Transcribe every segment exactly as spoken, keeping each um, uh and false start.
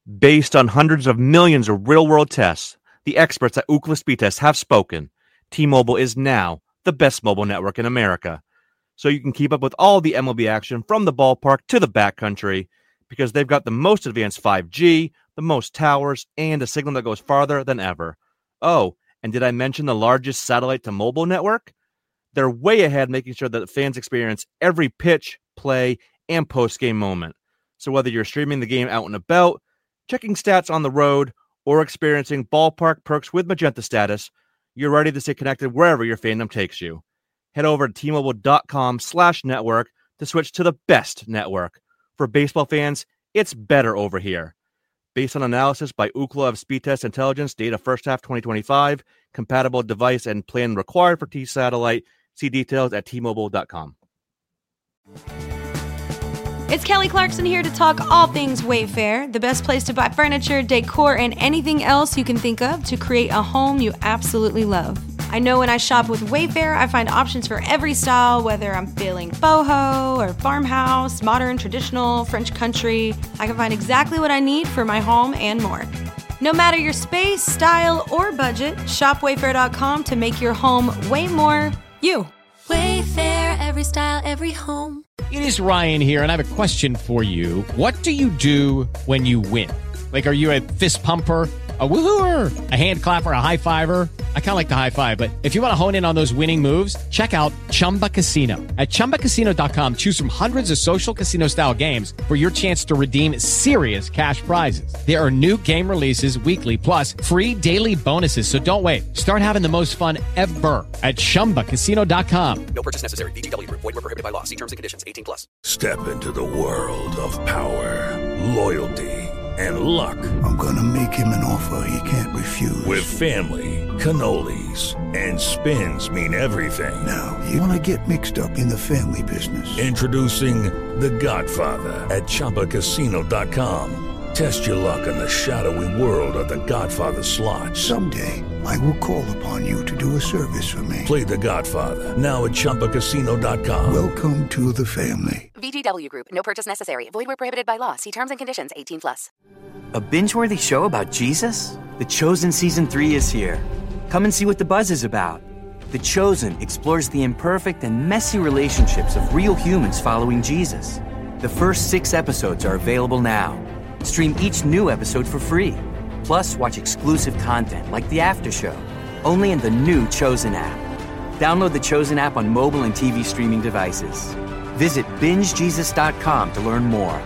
Based on hundreds of millions of real-world tests, the experts at Ookla Speed Test have spoken. T-Mobile is now the best mobile network in America. So you can keep up with all the M L B action from the ballpark to the backcountry because they've got the most advanced five G, the most towers, and a signal that goes farther than ever. Oh, and did I mention the largest satellite-to-mobile network? They're way ahead making sure that fans experience every pitch, play, and post-game moment. So whether you're streaming the game out and about, checking stats on the road, or experiencing ballpark perks with Magenta Status, you're ready to stay connected wherever your fandom takes you. Head over to T-Mobile.com slash network to switch to the best network. For baseball fans, it's better over here. Based on analysis by Ookla of Speed Test Intelligence, data first half twenty twenty-five, compatible device and plan required for T-Satellite. See details at T Mobile dot com. It's Kelly Clarkson here to talk all things Wayfair, the best place to buy furniture, decor, and anything else you can think of to create a home you absolutely love. I know when I shop with Wayfair, I find options for every style, whether I'm feeling boho or farmhouse, modern, traditional, French country. I can find exactly what I need for my home and more. No matter your space, style, or budget, shop wayfair dot com to make your home way more you. Wayfair, every style, every home. It is Ryan here, and I have a question for you. What do you do when you win? Like, are you a fist pumper, a woohooer, a hand clapper, a high fiver? I kind of like the high five, but if you want to hone in on those winning moves, check out Chumba Casino. At Chumba Casino dot com, choose from hundreds of social casino-style games for your chance to redeem serious cash prizes. There are new game releases weekly, plus free daily bonuses, so don't wait. Start having the most fun ever at Chumba Casino dot com. No purchase necessary. V G W Group. Void where prohibited by law. See terms and conditions. eighteen plus. Step into the world of power, loyalty, and luck. I'm gonna make him an offer he can't refuse. With family, cannolis, and spins mean everything. Now, you wanna get mixed up in the family business. Introducing The Godfather at Chumba Casino dot com. Test your luck in the shadowy world of The Godfather slot. Someday, I will call upon you to do a service for me. Play The Godfather, now at Chumba Casino dot com. Welcome to the family. V G W Group. No purchase necessary. Void where prohibited by law. See terms and conditions. eighteen plus. A binge-worthy show about Jesus? The Chosen Season three is here. Come and see what the buzz is about. The Chosen explores the imperfect and messy relationships of real humans following Jesus. The first six episodes are available now. Stream each new episode for free. Plus, watch exclusive content like the After Show, only in the new Chosen app. Download the Chosen app on mobile and T V streaming devices. Visit binge jesus dot com to learn more.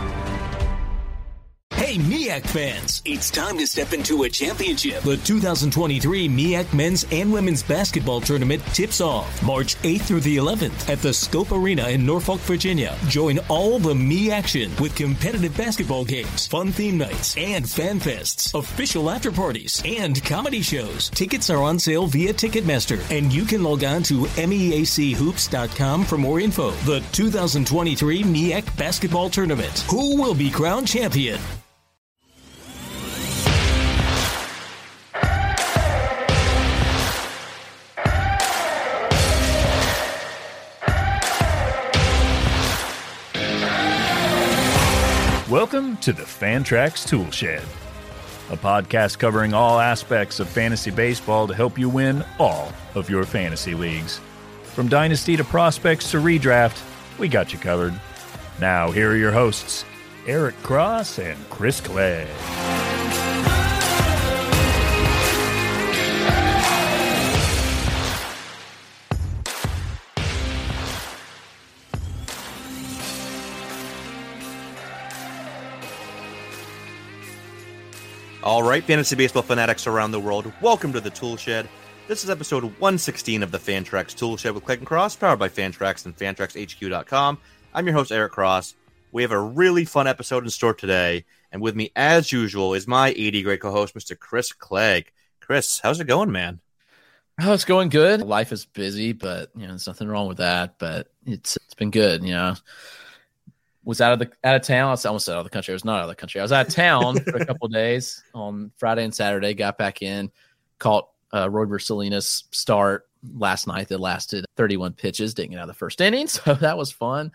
Hey, MEAC fans, it's time to step into a championship. The two thousand twenty-three MEAC Men's and Women's Basketball Tournament tips off March eighth through the eleventh at the Scope Arena in Norfolk, Virginia. Join all the Me action with competitive basketball games, fun theme nights, and fan fests, official after parties, and comedy shows. Tickets are on sale via Ticketmaster, and you can log on to meac hoops dot com for more info. The two thousand twenty-three MEAC Basketball Tournament. Who will be crowned champion? Welcome to the Fantrax Tool Shed, a podcast covering all aspects of fantasy baseball to help you win all of your fantasy leagues. From dynasty to prospects to redraft, we got you covered. Now, here are your hosts, Eric Cross and Chris Clegg. All right, fantasy baseball fanatics around the world, welcome to the Tool Shed. This is episode one sixteen of the Fantrax Tool Shed with Clegg and Cross, powered by Fantrax and Fantrax H Q dot com. I'm your host, Eric Cross. We have a really fun episode in store today, and with me, as usual, is my eighty great co-host, Mister Chris Clegg. Chris, how's it going, man? Oh, it's going good. Life is busy, but you know, there's nothing wrong with that. But it's it's been good, you know. Was out of the out of town. I was almost out of the country. I was not out of the country. I was out of town for a couple of days on Friday and Saturday. Got back in, caught uh, Royber Salinas start last night that lasted thirty-one pitches. Didn't get out of the first inning, so that was fun.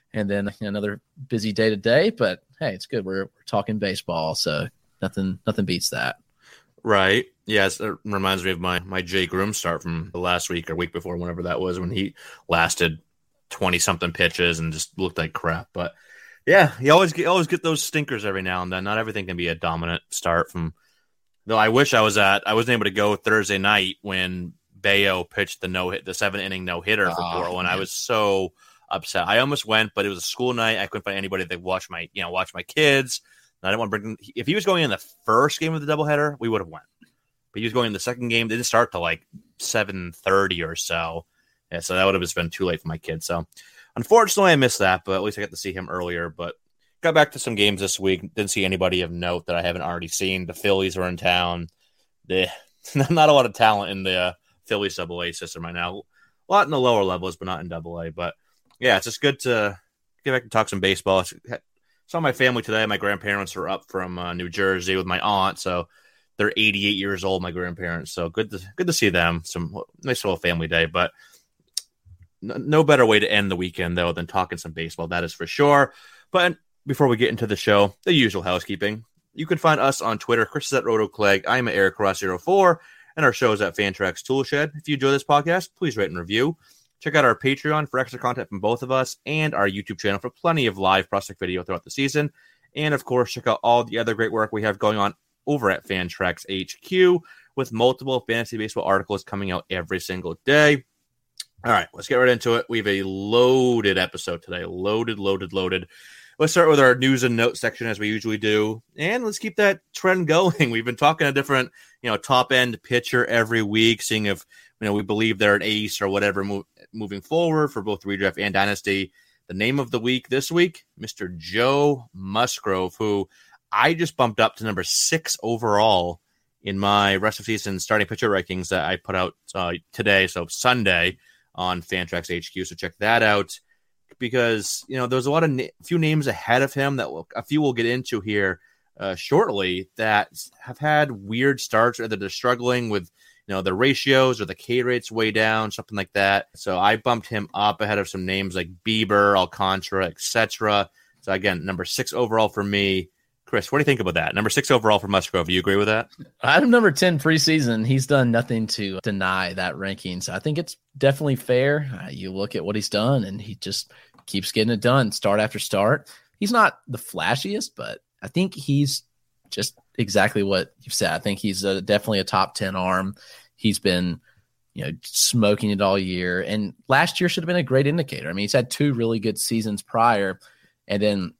and then another busy day today. But hey, it's good. We're, we're talking baseball, so nothing nothing beats that. Right. Yes, it reminds me of my my Jay Groom start from the last week or week before, whenever that was, when he lasted twenty something pitches and just looked like crap. But yeah, you always get always get those stinkers every now and then. Not everything can be a dominant start from. Though I wish I was at. I wasn't able to go Thursday night when Bayo pitched the no hit, the seven inning no hitter for Oh, Portland. man. I was so upset. I almost went, but it was a school night. I couldn't find anybody that watch my you know watch my kids. I didn't want to bring. If he was going in the first game of the doubleheader, we would have went. But he was going in the second game. They didn't start till like seven thirty or so. Yeah, so that would have just been too late for my kids. So unfortunately, I missed that. But at least I got to see him earlier. But got back to some games this week. Didn't see anybody of note that I haven't already seen. The Phillies are in town. The, not a lot of talent in the uh, Phillies double A system right now. A lot in the lower levels, but not in double A. But yeah, it's just good to get back and talk some baseball. I saw my family today. My grandparents are up from uh, New Jersey with my aunt, so they're eighty-eight years old. My grandparents, so good to good to see them. Some nice little family day, but no better way to end the weekend though than talking some baseball. That is for sure. But before we get into the show, the usual housekeeping. You can find us on Twitter. Chris is at RotoClegg. I'm at Eric Ross zero four, and our show is at Fantrax Toolshed. If you enjoy this podcast, please rate and review. Check out our Patreon for extra content from both of us, and our YouTube channel for plenty of live prospect video throughout the season. And of course, check out all the other great work we have going on over at Fantrax H Q with multiple fantasy baseball articles coming out every single day. All right, let's get right into it. We have a loaded episode today. Loaded, loaded, loaded. Let's start with our news and notes section as we usually do, and let's keep that trend going. We've been talking a different, you know, top end pitcher every week, seeing if you know we believe they're an ace or whatever move, moving forward for both redraft and dynasty. The name of the week this week, Mister Joe Musgrove, who I just bumped up to number six overall in my rest of season starting pitcher rankings that I put out uh, today, so Sunday on Fantrax H Q. So check that out. Because, you know, there's a lot of na- few names ahead of him that we'll, a few we'll get into here uh, shortly that have had weird starts, or that they're struggling with, you know, the ratios or the K rates way down, something like that. So I bumped him up ahead of some names like Bieber, Alcantara, et cetera. So again, number six overall for me. Chris, what do you think about that? Number six overall for Musgrove. Do you agree with that? Item number ten preseason. He's done nothing to deny that ranking. So I think it's definitely fair. Uh, you look at what he's done, and he just keeps getting it done start after start. He's not the flashiest, but I think he's just exactly what you've said. I think he's a, definitely a top ten arm. He's been, you know, smoking it all year. And last year should have been a great indicator. I mean, he's had two really good seasons prior, and then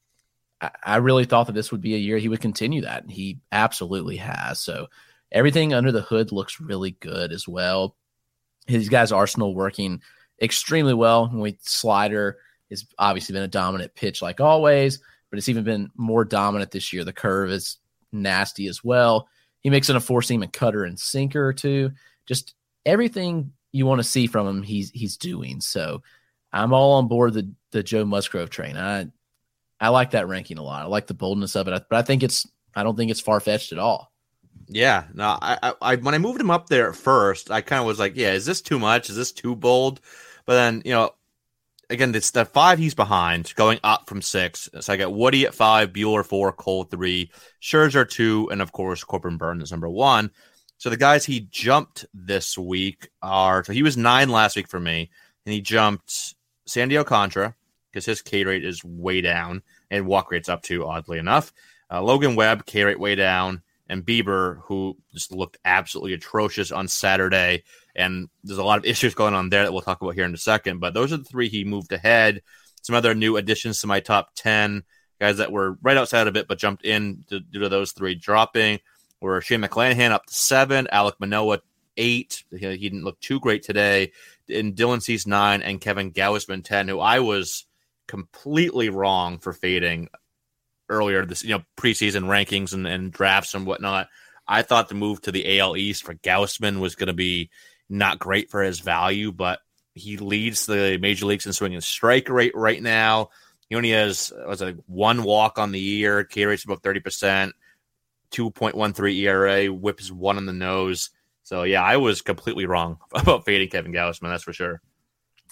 I really thought that this would be a year he would continue that, and he absolutely has. So everything under the hood looks really good as well. His guy's arsenal working extremely well. We slider has obviously been a dominant pitch like always, but it's even been more dominant this year. The curve is nasty as well. He makes it a four seam and cutter and sinker or two. Just everything you want to see from him, he's he's doing. So I'm all on board the the Joe Musgrove train. I I like that ranking a lot. I like the boldness of it, but I think it's I don't think it's far fetched at all. Yeah, no. I, I when I moved him up there at first, I kind of was like, yeah, is this too much? Is this too bold? But then, you know, again, it's the five he's behind, going up from six. So I got Woody at five, Bueller four, Cole three, Scherzer two, and of course Corbin Burns is number one. So the guys he jumped this week are so he was nine last week for me, and he jumped Sandy Alcantara because his K rate is way down and walk rate's up too, oddly enough. Uh, Logan Webb, K rate way down, and Bieber, who just looked absolutely atrocious on Saturday. And there's a lot of issues going on there that we'll talk about here in a second. But those are the three he moved ahead. Some other new additions to my top ten, guys that were right outside of it but jumped in to, due to those three dropping, were Shane McClanahan up to seven, Alek Manoah eight. He, he didn't look too great today. And Dylan Cease nine, and Kevin Gausman ten, who I was completely wrong for fading earlier this, you know, preseason rankings and, and drafts and whatnot. I thought the move to the A L East for Gausman was going to be not great for his value, but he leads the major leagues in swing and strike rate right now. He only has was like one walk on the year, K rate's about thirty percent, two point one three E R A, whip is one on the nose. So yeah, I was completely wrong about fading Kevin Gausman, that's for sure.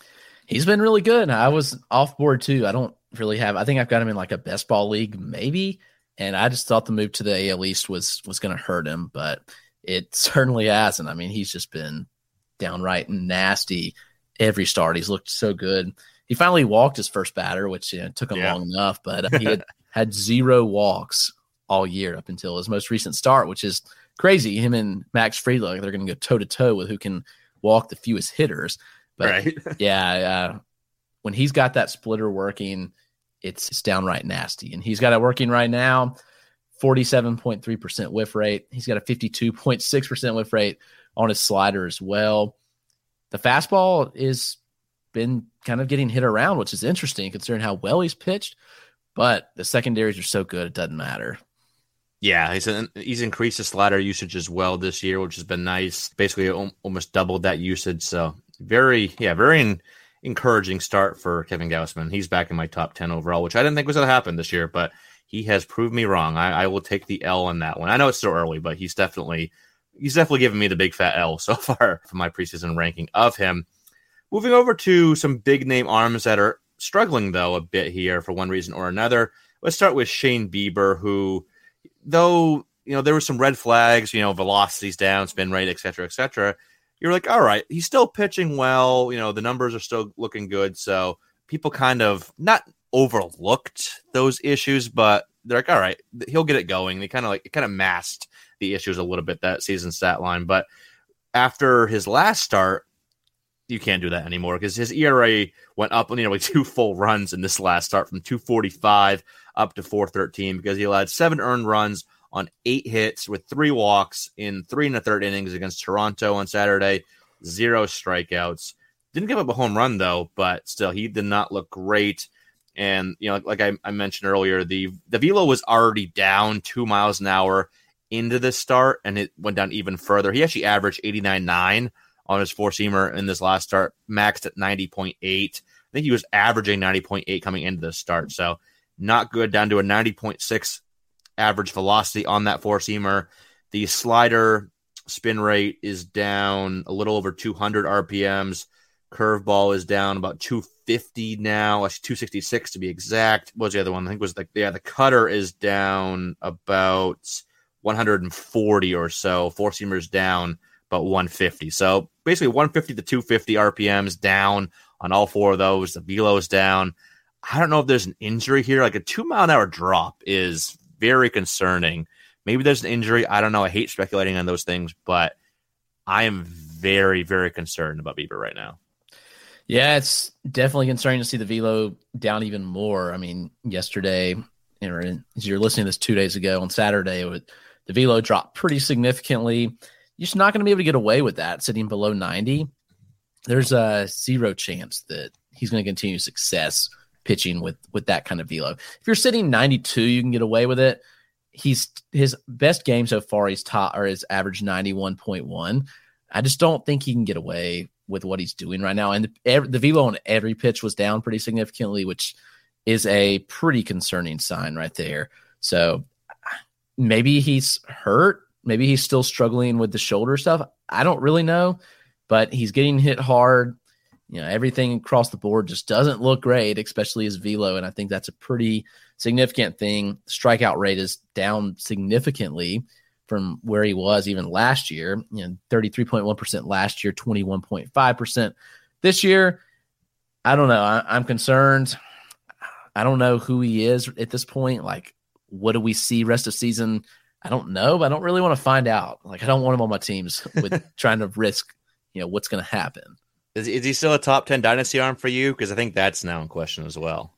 He's been really good. I was off board too. I don't really have. I think I've got him in like a best ball league, maybe. And I just thought the move to the A L East was was going to hurt him, but it certainly hasn't. I mean, he's just been downright nasty every start. He's looked so good. He finally walked his first batter, which you know, took him yeah. long enough, but he had had zero walks all year up until his most recent start, which is crazy. Him and Max Fried, they're going to go toe to toe with who can walk the fewest hitters. But right. yeah, uh, when he's got that splitter working, it's, it's downright nasty. And he's got it working right now, forty-seven point three percent whiff rate. He's got a fifty-two point six percent whiff rate on his slider as well. The fastball is been kind of getting hit around, which is interesting considering how well he's pitched. But the secondaries are so good, it doesn't matter. Yeah, he's an, he's increased his slider usage as well this year, which has been nice. Basically, almost doubled that usage. So very, yeah, very in, encouraging start for Kevin Gausman. He's back in my top ten overall, which I didn't think was going to happen this year, but he has proved me wrong. I, I will take the L on that one. I know it's still early, but he's definitely he's definitely given me the big fat L so far for my preseason ranking of him. Moving over to some big name arms that are struggling, though, a bit here for one reason or another. Let's start with Shane Bieber, who, though, you know, there were some red flags, you know, velocities down, spin rate, et cetera, et cetera. You're like, all right, he's still pitching well. You know, the numbers are still looking good. So people kind of not overlooked those issues, but they're like, all right, he'll get it going. They kind of like, it kind of masked the issues a little bit, that season stat line. But after his last start, you can't do that anymore because his E R A went up nearly two full runs in this last start from two forty-five up to four thirteen because he allowed seven earned runs on eight hits with three walks in three and a third innings against Toronto on Saturday, zero strikeouts. Didn't give up a home run, though, but still, he did not look great. And, you know, like I, I mentioned earlier, the, the velo was already down two miles an hour into this start, and it went down even further. He actually averaged eighty-nine point nine on his four-seamer in this last start, maxed at ninety point eight. I think he was averaging ninety point eight coming into this start, so not good, down to a ninety point six average velocity on that four-seamer. The slider spin rate is down a little over two hundred R P Ms. Curveball is down about two fifty now, actually two sixty-six to be exact. What was the other one? I think it was like, yeah, the cutter is down about one forty or so. Four-seamer's down about one fifty. So basically one fifty to two fifty R P Ms down on all four of those. The velo is down. I don't know if there's an injury here. Like a two mile an hour drop is very concerning. Maybe there's an injury. I don't know. I hate speculating on those things, but I am very, very concerned about Bieber right now. Yeah, it's definitely concerning to see the velo down even more. I mean, yesterday, or as you're listening to this two days ago on Saturday, the velo dropped pretty significantly. You're just not going to be able to get away with that sitting below ninety. There's a zero chance that he's going to continue success pitching with, with that kind of velo. If you're sitting ninety-two, you can get away with it. He's his best game so far, he's top or his average ninety-one point one. I just don't think he can get away with what he's doing right now. And the, every, the velo on every pitch was down pretty significantly, which is a pretty concerning sign right there. So maybe he's hurt. Maybe he's still struggling with the shoulder stuff. I don't really know, but he's getting hit hard. You know, everything across the board just doesn't look great, especially his velo. And I think that's a pretty significant thing. Strikeout rate is down significantly from where he was even last year. You know, thirty-three point one percent last year, twenty-one point five percent this year. I don't know. I, I'm concerned. I don't know who he is at this point. Like, what do we see rest of season? I don't know, but I don't really want to find out. Like, I don't want him on my teams with trying to risk, you know, what's going to happen. Is, is he still a top ten dynasty arm for you? Because I think that's now in question as well.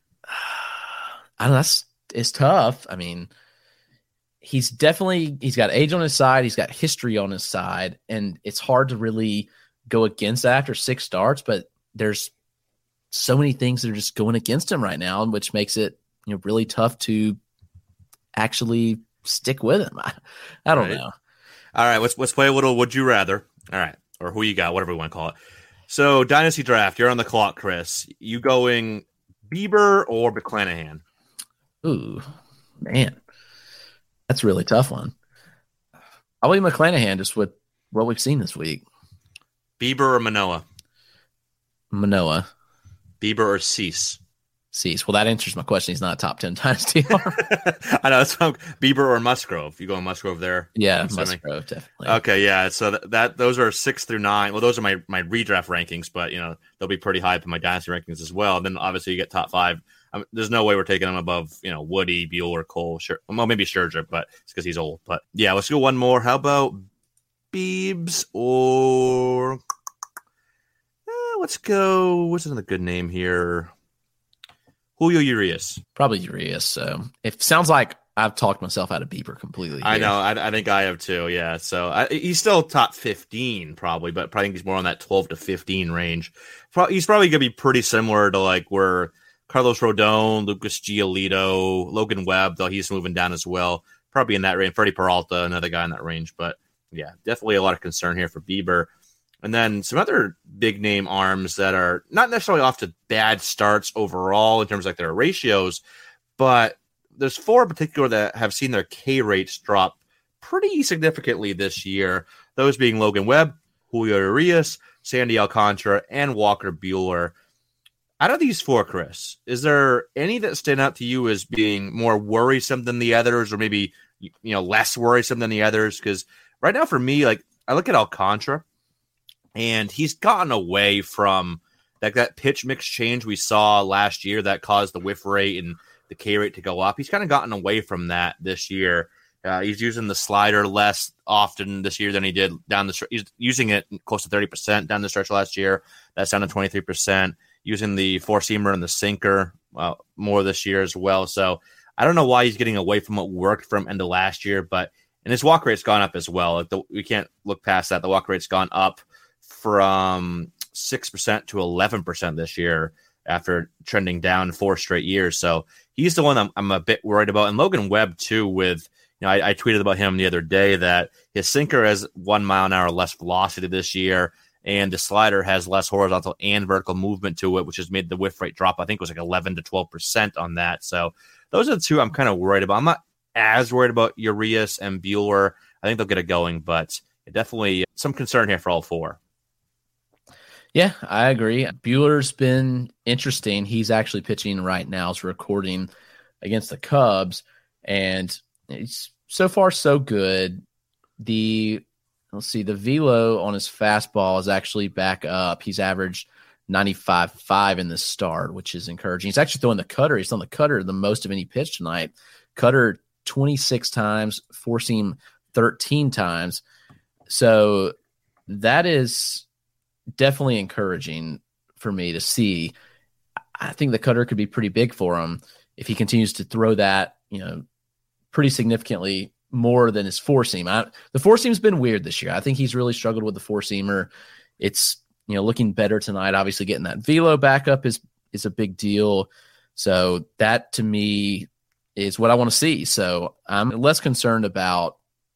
I don't know. That's, it's tough. I mean, he's definitely, he's got age on his side. He's got history on his side. And it's hard to really go against that after six starts, but there's so many things that are just going against him right now, which makes it, you know, really tough to actually stick with him. I, I don't right. know. All right, let's let's play a little Would You Rather. All right, or Who You Got, whatever we want to call it. So, Dynasty Draft, you're on the clock, Chris. You going Bieber or McClanahan? Ooh, man. That's a really tough one. I'll leave McClanahan just with what we've seen this week. Bieber or Manoah? Manoah. Bieber or Cease? Cease. Well, that answers my question. He's not a top ten dynasty. I know. That's Bieber or Musgrove. You go Musgrove there? Yeah, Musgrove, definitely. Okay, yeah. So that, that those are six through nine. Well, those are my, my redraft rankings, but you know they'll be pretty high up in my dynasty rankings as well. And then obviously you get top five. Um, there's no way we're taking him above, you know, Woody, Bueller, Cole, Scher- well, maybe Scherzer, but it's because he's old. But yeah, let's go one more. How about Biebs or uh, let's go. What's another good name here? Julio Urias. Probably Urias. So it sounds like I've talked myself out of Bieber completely. I know. I, I think I have too. Yeah. So I, he's still top fifteen probably, but probably think he's more on that twelve to fifteen range. Pro- he's probably going to be pretty similar to like where Carlos Rodon, Lucas Giolito, Logan Webb, though he's moving down as well. Probably in that range. Freddie Peralta, another guy in that range. But yeah, definitely a lot of concern here for Bieber. And then some other big name arms that are not necessarily off to bad starts overall in terms of like their ratios, but there's four in particular that have seen their K rates drop pretty significantly this year. Those being Logan Webb, Julio Urias, Sandy Alcantara, and Walker Buehler. Out of these four, Chris, is there any that stand out to you as being more worrisome than the others, or maybe you know less worrisome than the others? Because right now, for me, like I look at Alcantara, and he's gotten away from like that pitch mix change we saw last year that caused the whiff rate and the K rate to go up. He's kind of gotten away from that this year. Uh, he's using the slider less often this year than he did down the stretch. He's using it close to thirty percent down the stretch last year. That's down to twenty-three percent. Using the four-seamer and the sinker uh, more this year as well. So I don't know why he's getting away from what worked from end of last year, but and his walk rate's gone up as well. Like the, we can't look past that. The walk rate's gone up from six percent to eleven percent this year after trending down four straight years. So he's the one I'm, I'm a bit worried about. And Logan Webb, too, with, you know, I, I tweeted about him the other day that his sinker has one mile an hour less velocity this year, and the slider has less horizontal and vertical movement to it, which has made the whiff rate drop. I think it was like eleven to twelve percent on that. So those are the two I'm kind of worried about. I'm not as worried about Urias and Buehler. I think they'll get it going, but definitely some concern here for all four. Yeah, I agree. Buehler's been interesting. He's actually pitching right now. He's recording against the Cubs, and it's so far so good. The let's see, the velo on his fastball is actually back up. He's averaged ninety-five point five in the start, which is encouraging. He's actually throwing the cutter. He's on the cutter the most of any pitch tonight. Cutter twenty-six times, four seam thirteen times. So that is definitely encouraging for me to see. I think the cutter could be pretty big for him if he continues to throw that, you know, pretty significantly more than his four seam. I, the four seam's been weird this year. I think he's really struggled with the four seamer. It's, you know, looking better tonight. Obviously getting that velo back up is, is a big deal. So that to me is what I want to see. So I'm less concerned about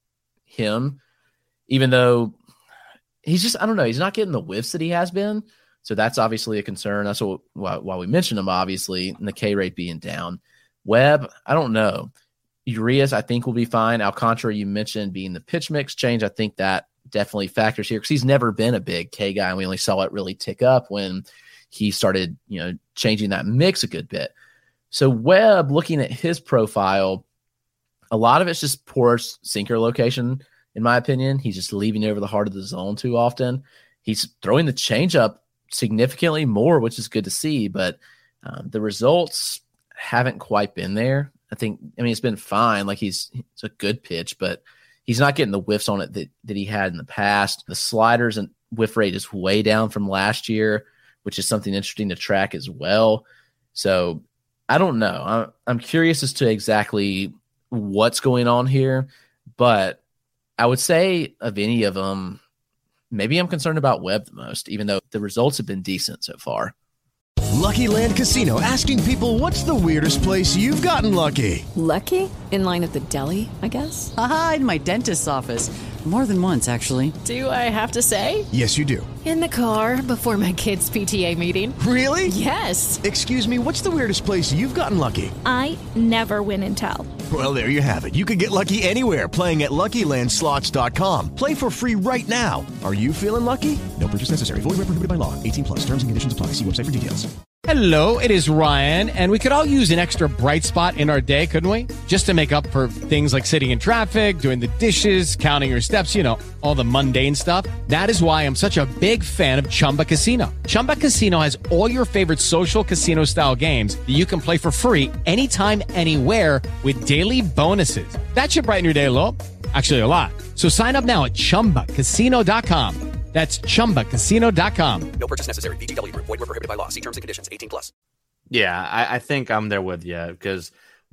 him, even though he's just, I don't know, he's not getting the whiffs that he has been. So that's obviously a concern. That's what, why, why we mentioned him, obviously, and the K rate being down. Webb, I don't know. Urias, I think, will be fine. Alcantara, you mentioned being the pitch mix change. I think that definitely factors here because he's never been a big K guy, and we only saw it really tick up when he started, you know, changing that mix a good bit. So Webb, looking at his profile, a lot of it's just poor sinker location. In my opinion, he's just leaving over the heart of the zone too often. He's throwing the changeup significantly more, which is good to see, but um, the results haven't quite been there. I think, I mean, it's been fine. Like he's, it's a good pitch, but he's not getting the whiffs on it that, that he had in the past. The sliders and whiff rate is way down from last year, which is something interesting to track as well. So I don't know. I'm, I'm curious as to exactly what's going on here, but I would say of any of them, maybe I'm concerned about Webb the most, even though the results have been decent so far. Lucky Land Casino, asking people, what's the weirdest place you've gotten lucky? Lucky? In line at the deli, I guess? Aha, in my dentist's office. More than once, actually. Do I have to say? Yes, you do. In the car before my kids' P T A meeting. Really? Yes. Excuse me, what's the weirdest place you've gotten lucky? I never win and tell. Well, there you have it. You can get lucky anywhere, playing at Lucky Land Slots dot com. Play for free right now. Are you feeling lucky? No purchase necessary. Void where prohibited by law. eighteen plus. Terms and conditions apply. See website for details. Hello, it is Ryan, and we could all use an extra bright spot in our day, couldn't we? Just to make up for things like sitting in traffic, doing the dishes, counting your steps, you know, all the mundane stuff. That is why I'm such a big fan of Chumba Casino. Chumba Casino has all your favorite social casino-style games that you can play for free anytime, anywhere with daily bonuses. That should brighten your day a little. Actually, a lot. So sign up now at chumba casino dot com. That's chumba casino dot com. No purchase necessary. V G W Group. Void where prohibited by law. See terms and conditions. eighteen plus. Yeah, I, I think I'm there with you because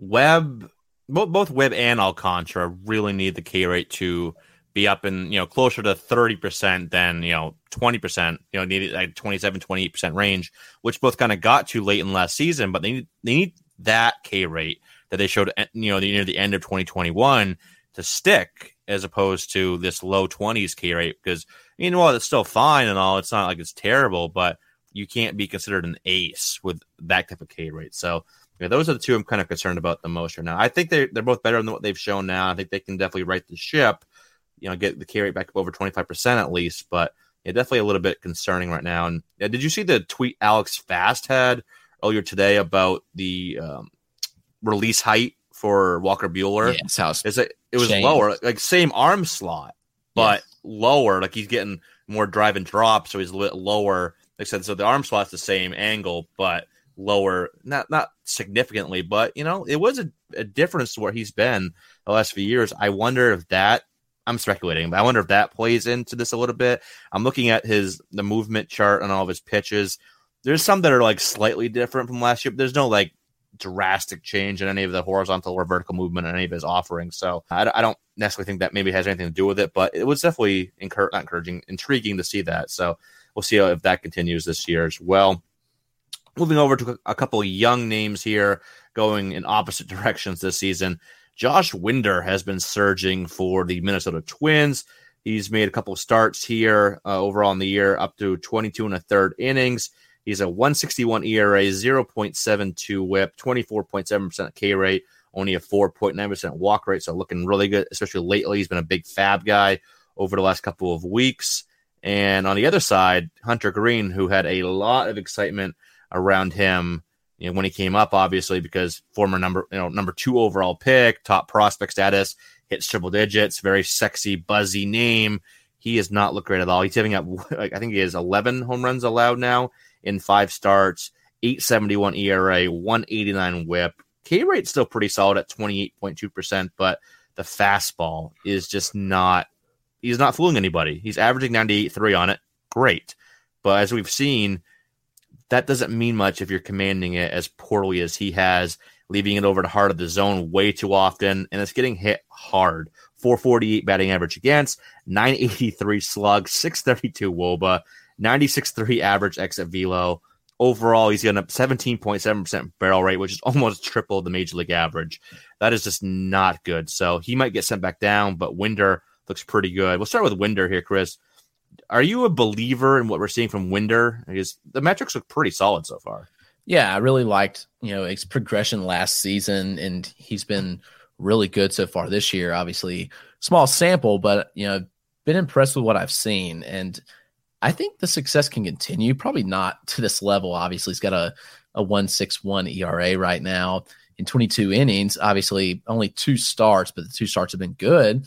Webb, both, both Webb and Alcantara really need the K rate to be up in, you know, closer to thirty percent than, you know, twenty percent, you know, need like twenty-seven, twenty-eight percent range, which both kind of got to late in last season, but they need, they need that K rate that they showed, you know, near the end of twenty twenty-one to stick as opposed to this low twenties K rate because, you know, it's still fine and all. It's not like it's terrible, but you can't be considered an ace with that type of K rate. So yeah, those are the two I'm kind of concerned about the most right now. I think they're, they're both better than what they've shown now. I think they can definitely right the ship, you know, get the K rate back up over twenty-five percent at least, but yeah, definitely a little bit concerning right now. And yeah, did you see the tweet Alex Fast had earlier today about the um, release height for Walker Buehler? Yes, how it's like, it was changed. Lower, like same arm slot, but yes. Lower. Like he's getting more drive and drop, so he's a little lower. Like I said, so the arm slot's the same angle, but lower, not not significantly, but you know, it was a, a difference to where he's been the last few years. I wonder if that. I'm speculating, but I wonder if that plays into this a little bit. I'm looking at his the movement chart on all of his pitches. There's some that are like slightly different from last year, but there's no like drastic change in any of the horizontal or vertical movement in any of his offerings. So I, I don't necessarily think that maybe has anything to do with it, but it was definitely encourage, not encouraging, intriguing to see that. So we'll see how, if that continues this year as well. Moving over to a couple of young names here going in opposite directions this season. Josh Winder has been surging for the Minnesota Twins. He's made a couple of starts here uh, overall in the year, up to twenty-two and a third innings. He's a one sixty-one E R A, zero point seven two whip, twenty-four point seven percent K rate, only a four point nine percent walk rate, so looking really good, especially lately. He's been a big fab guy over the last couple of weeks. And on the other side, Hunter Green, who had a lot of excitement around him, you know, when he came up, obviously, because former number, you know, number two overall pick, top prospect status, hits triple digits, very sexy, buzzy name. He has not looked great at all. He's giving up, like, I think he has eleven home runs allowed now in five starts, eight seventy-one E R A, one eighty-nine whip. K rate's still pretty solid at twenty-eight point two percent, but the fastball is just not, he's not fooling anybody. He's averaging ninety-eight point three on it. Great. But as we've seen, that doesn't mean much if you're commanding it as poorly as he has, leaving it over the heart of the zone way too often, and it's getting hit hard. four forty-eight batting average against, nine eighty-three slug, six thirty-two W O B A, ninety-six point three average exit velo. Overall, he's getting up seventeen point seven percent barrel rate, which is almost triple the major league average. That is just not good. So he might get sent back down, but Winder looks pretty good. We'll start with Winder here, Chris. Are you a believer in what we're seeing from Winder? Because the metrics look pretty solid so far. Yeah, I really liked, you know, his progression last season, and he's been really good so far this year. Obviously, small sample, but, you know, been impressed with what I've seen. And I think the success can continue, probably not to this level. Obviously, he's got a, a one sixty-one E R A right now in twenty-two innings. Obviously, only two starts, but the two starts have been good.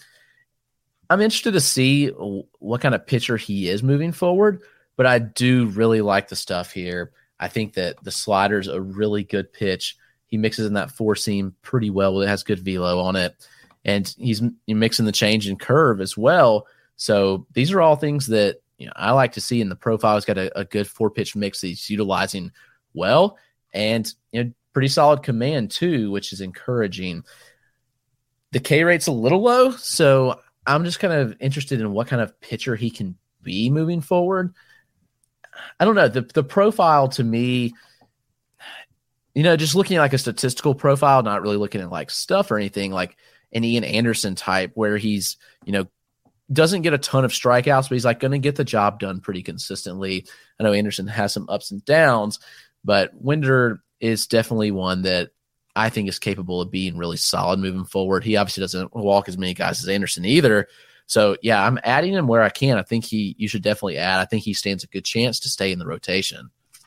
I'm interested to see what kind of pitcher he is moving forward, but I do really like the stuff here. I think that the slider's a really good pitch. He mixes in that four seam pretty well. It has good velo on it, and he's mixing the change and curve as well. So these are all things that, you know, I like to see in the profile. He's got a, a good four pitch mix that he's utilizing well, and, you know, pretty solid command too, which is encouraging. The K rate's a little low, so I'm just kind of interested in what kind of pitcher he can be moving forward. I don't know. The the profile to me, you know, just looking at like a statistical profile, not really looking at like stuff or anything, like an Ian Anderson type where he's, you know, doesn't get a ton of strikeouts, but he's like going to get the job done pretty consistently. I know Anderson has some ups and downs, but Winder is definitely one that I think is capable of being really solid moving forward. He obviously doesn't walk as many guys as Anderson either. So, yeah, I'm adding him where I can. I think he you should definitely add. I think he stands a good chance to stay in the rotation.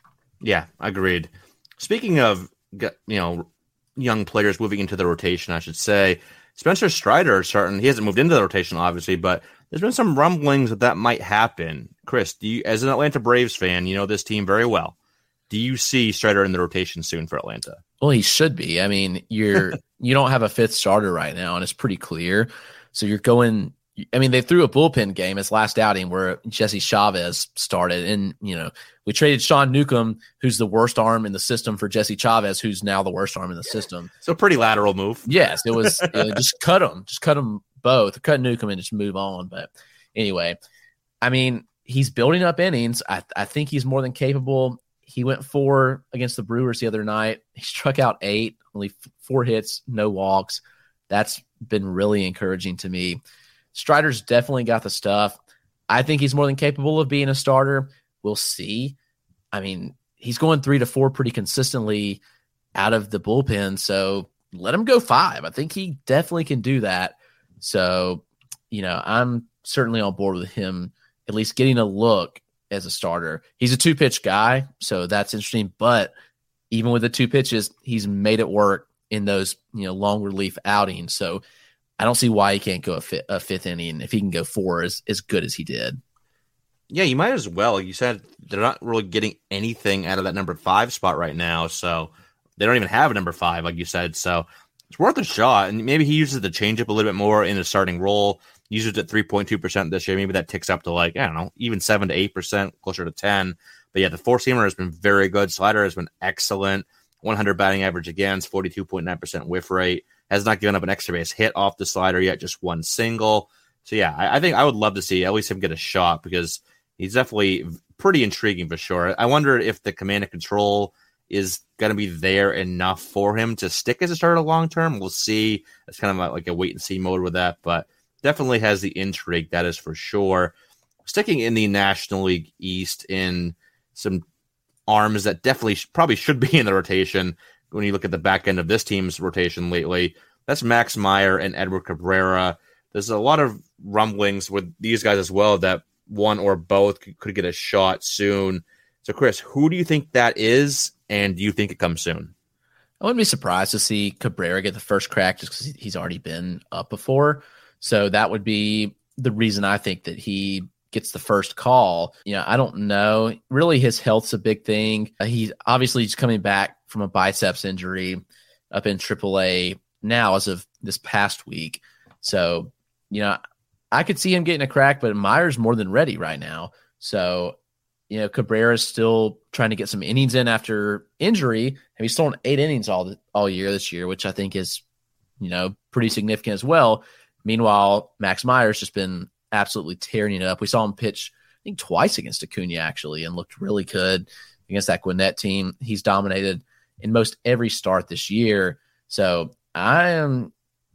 Yeah, agreed. Speaking of, you know, young players moving into the rotation, I should say, Spencer Strider is starting. He hasn't moved into the rotation, obviously, but there's been some rumblings that that might happen. Chris, do you, as an Atlanta Braves fan, you know this team very well. Do you see Strider in the rotation soon for Atlanta? Well, he should be. I mean, you're you don't have a fifth starter right now, and it's pretty clear. So you're going. I mean, they threw a bullpen game as last outing where Jesse Chavez started, and you know we traded Sean Newcomb, who's the worst arm in the system, for Jesse Chavez, who's now the worst arm in the system. So a pretty lateral move. Yes, it was. You know, just cut them, just cut them both, cut Newcomb and just move on. But anyway, I mean, he's building up innings. I, I think he's more than capable. He went four against the Brewers the other night. He struck out eight, only four hits, no walks. That's been really encouraging to me. Strider's definitely got the stuff. I think he's more than capable of being a starter. We'll see. I mean, he's going three to four pretty consistently out of the bullpen, so let him go five. I think he definitely can do that. So, you know, I'm certainly on board with him at least getting a look as a starter. He's a two-pitch guy, so that's interesting. But even with the two pitches, he's made it work in those, you know, long relief outings. So I don't see why he can't go a, fi- a fifth inning if he can go four as, as good as he did. Yeah, you might as well. You said they're not really getting anything out of that number five spot right now, so they don't even have a number five, like you said. So it's worth a shot, and maybe he uses the changeup a little bit more in the starting role. Uses it at three point two percent this year. Maybe that ticks up to like, I don't know, even seven to eight percent, closer to ten. But yeah, the four-seamer has been very good. Slider has been excellent. one hundred batting average against, forty-two point nine percent whiff rate. Has not given up an extra base hit off the slider yet, just one single. So yeah, I, I think I would love to see at least him get a shot because he's definitely pretty intriguing for sure. I wonder if the command and control is going to be there enough for him to stick as a starter long term. We'll see. It's kind of like a wait and see mode with that, but definitely has the intrigue, that is for sure. Sticking in the National League East in some arms that definitely sh- probably should be in the rotation when you look at the back end of this team's rotation lately. That's Max Meyer and Edward Cabrera. There's a lot of rumblings with these guys as well that one or both could, could get a shot soon. So, Chris, who do you think that is, and do you think it comes soon? I wouldn't be surprised to see Cabrera get the first crack just because he's already been up before. So that would be the reason I think that he gets the first call. You know, I don't know. Really, his health's a big thing. Uh, he's obviously he's coming back from a biceps injury up in triple A now as of this past week. So, you know, I could see him getting a crack, but Meyer's more than ready right now. So, you know, Cabrera's still trying to get some innings in after injury. And he's thrown eight innings all the, all year this year, which I think is, you know, pretty significant as well. Meanwhile, Max Meyer's just been absolutely tearing it up. We saw him pitch, I think, twice against Acuna, actually, and looked really good against that Gwinnett team. He's dominated in most every start this year. So I am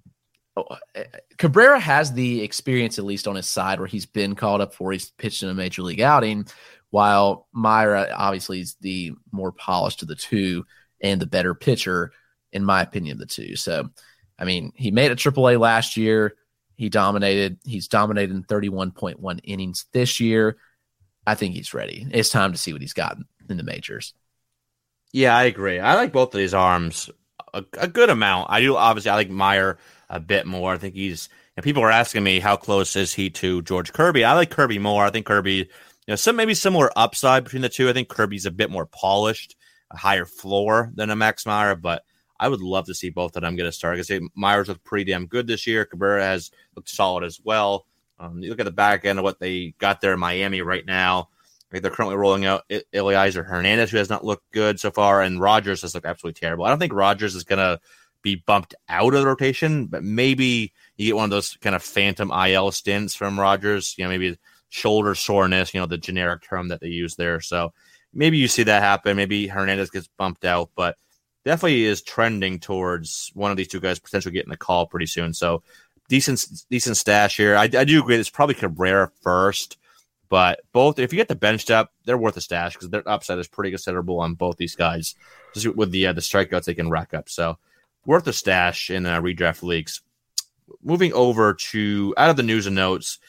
– Cabrera has the experience, at least on his side, where he's been called up for. He's pitched in a major league outing, while Meyer obviously is the more polished of the two and the better pitcher, in my opinion, of the two. So, I mean, he made a triple A last year. He dominated. He's dominated in thirty-one point one innings this year. I think he's ready. It's time to see what he's got in the majors. Yeah, I agree. I like both of these arms a, a good amount. I do, obviously, I like Meyer a bit more. I think he's, and people are asking me how close is he to George Kirby. I like Kirby more. I think Kirby, you know, some maybe similar upside between the two. I think Kirby's a bit more polished, a higher floor than a Max Meyer, but I would love to see both of them get a start. I say Myers looked pretty damn good this year. Cabrera has looked solid as well. Um, you look at the back end of what they got there in Miami right now. Like they're currently rolling out Eliezer Hernandez, who has not looked good so far, and Rogers has looked absolutely terrible. I don't think Rogers is going to be bumped out of the rotation, but maybe you get one of those kind of phantom I L stints from Rogers. You know, maybe shoulder soreness, you know, the generic term that they use there. So maybe you see that happen. Maybe Hernandez gets bumped out, but definitely is trending towards one of these two guys potentially getting a call pretty soon. So decent, decent stash here. I, I do agree. It's probably Cabrera first, but both, if you get the bench depth, they're worth a stash because their upside is pretty considerable on both these guys, just with the uh, the strikeouts they can rack up. So worth a stash in uh, redraft leagues. Moving over to out of the news and notes,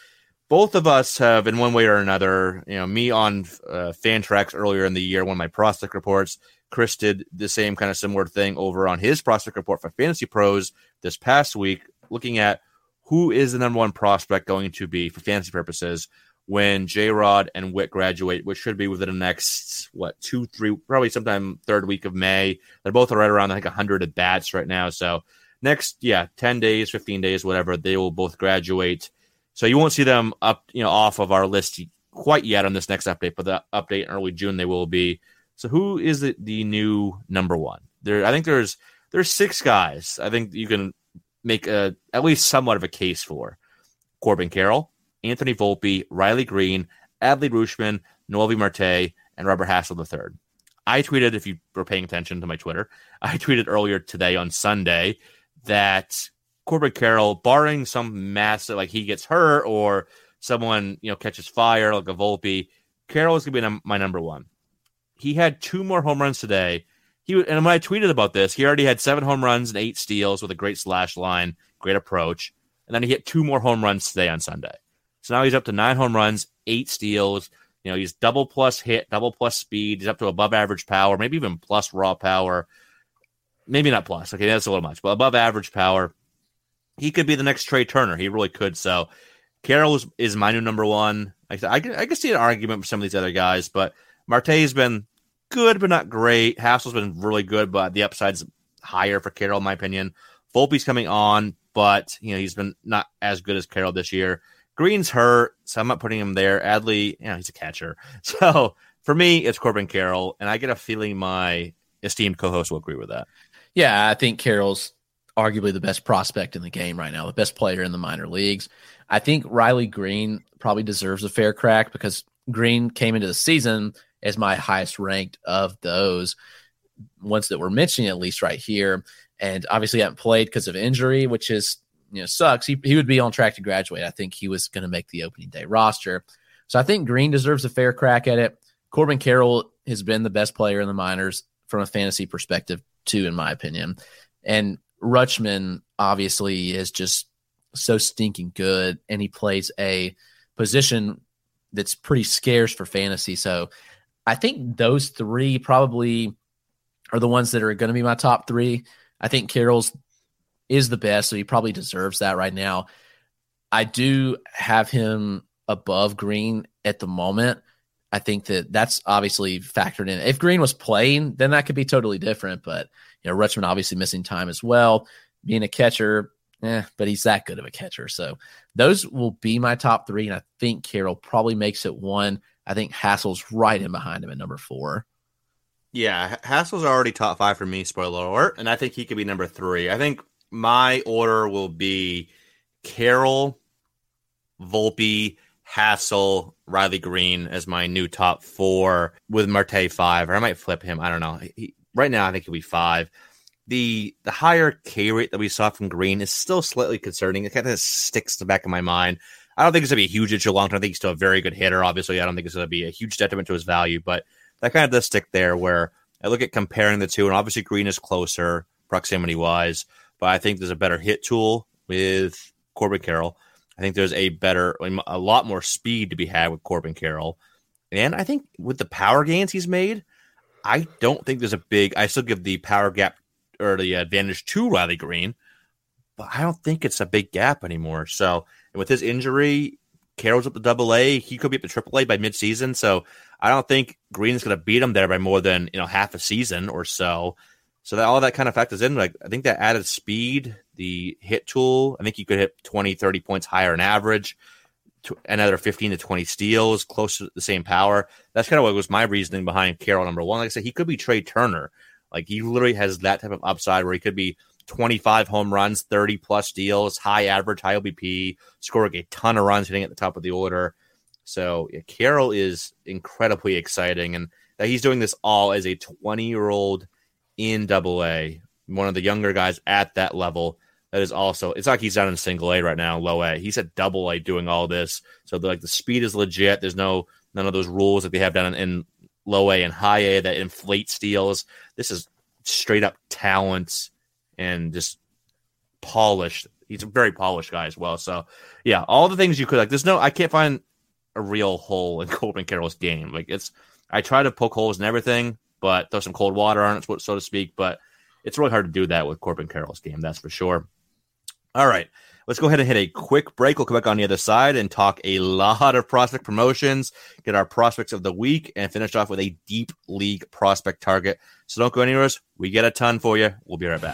both of us have, in one way or another, you know, me on uh, Fantrax earlier in the year, one of my prospect reports. Chris did the same kind of similar thing over on his prospect report for Fantasy Pros this past week, looking at who is the number one prospect going to be for fantasy purposes when J-Rod and Witt graduate, which should be within the next, what, two, three, probably sometime third week of May. They're both right around, I think, one hundred at bats right now. So next, yeah, ten days, fifteen days, whatever, they will both graduate. So you won't see them up, you know, off of our list quite yet on this next update, but the update in early June they will be. So who is the, the new number one? There, I think there's there's six guys. I think you can make a at least somewhat of a case for Corbin Carroll, Anthony Volpe, Riley Green, Adley Rutschman, Noelvi Marte, and Robert Hassel the third. I tweeted, if you were paying attention to my Twitter, I tweeted earlier today on Sunday that Corbin Carroll, barring some massive, like he gets hurt or someone, you know, catches fire like a Volpe, Carroll is going to be num- my number one. He had two more home runs today. He and when I tweeted about this, he already had seven home runs and eight steals with a great slash line, great approach, and then he hit two more home runs today on Sunday. So now he's up to nine home runs, eight steals. You know, he's double plus hit, double plus speed. He's up to above average power, maybe even plus raw power. Maybe not plus. Okay, that's a little much, but above average power. He could be the next Trey Turner. He really could. So Carroll is, is my new number one. I, I, can, I can see an argument for some of these other guys, but Marte's been good, but not great. Hassel's been really good, but the upside's higher for Carroll, in my opinion. Volpe's coming on, but you know he's been not as good as Carroll this year. Green's hurt, so I'm not putting him there. Adley, you know, he's a catcher. So for me, it's Corbin Carroll, and I get a feeling my esteemed co-host will agree with that. Yeah, I think Carroll's arguably the best prospect in the game right now, the best player in the minor leagues. I think Riley Green probably deserves a fair crack because Green came into the season as my highest ranked of those ones that we're mentioning, at least right here. And obviously haven't played because of injury, which is, you know, sucks. He, he would be on track to graduate. I think he was going to make the opening day roster. So I think Green deserves a fair crack at it. Corbin Carroll has been the best player in the minors from a fantasy perspective too, in my opinion. And Rutschman obviously is just so stinking good, and he plays a position that's pretty scarce for fantasy. So I think those three probably are the ones that are going to be my top three. I think Carroll's is the best, so he probably deserves that right now. I do have him above Green at the moment. I think that that's obviously factored in. If Green was playing, then that could be totally different. But, you know, Rutschman obviously missing time as well. Being a catcher, eh, but he's that good of a catcher. So those will be my top three, and I think Carroll probably makes it one. I think Hassel's right in behind him at number four. Yeah, Hassel's already top five for me, spoiler alert, and I think he could be number three. I think my order will be Carroll, Volpe, Hassel, Riley Green as my new top four with Marte five, or I might flip him. I don't know. He, right now, I think he'll be five. The the higher K rate that we saw from Green is still slightly concerning. It kind of sticks to the back of my mind. I don't think it's going to be a huge issue long term. I think he's still a very good hitter. Obviously, I don't think it's going to be a huge detriment to his value, but that kind of does stick there where I look at comparing the two, and obviously Green is closer proximity-wise, but I think there's a better hit tool with Corbin Carroll. I think there's a better, a lot more speed to be had with Corbin Carroll. And I think with the power gains he's made, I don't think there's a big, I still give the power gap or the advantage to Riley Green, but I don't think it's a big gap anymore. So and with his injury, Carroll's up to double A. He could be up to triple A by midseason. So I don't think Green's going to beat him there by more than, you know, half a season or so. So that all that kind of factors in. Like I think that added speed, the hit tool, I think you could hit twenty, thirty points higher on average, to another fifteen to twenty steals, close to the same power. That's kind of what was my reasoning behind Carroll number one. Like I said, he could be Trey Turner. Like he literally has that type of upside where he could be twenty-five home runs, thirty plus steals, high average, high O B P, scoring a ton of runs, hitting at the top of the order. So yeah, Carroll is incredibly exciting, and that he's doing this all as a twenty-year-old in Double A, one of the younger guys at that level. That is also, it's like he's down in Single A right now, Low A. He's at Double A doing all this, so the, like the speed is legit. There's no none of those rules that they have down in, in Low A and High A that inflate steals. This is straight up talent and just polished. he's a very polished guy as well. So, yeah, all the things you could like. There's no, I can't find a real hole in Corbin Carroll's game. Like it's, I try to poke holes in everything, but throw some cold water on it, so to speak. But it's really hard to do that with Corbin Carroll's game. That's for sure. All right. Let's go ahead and hit a quick break. We'll come back on the other side and talk a lot of prospect promotions, get our prospects of the week, and finish off with a deep league prospect target. So don't go anywhere. We get a ton for you. We'll be right back.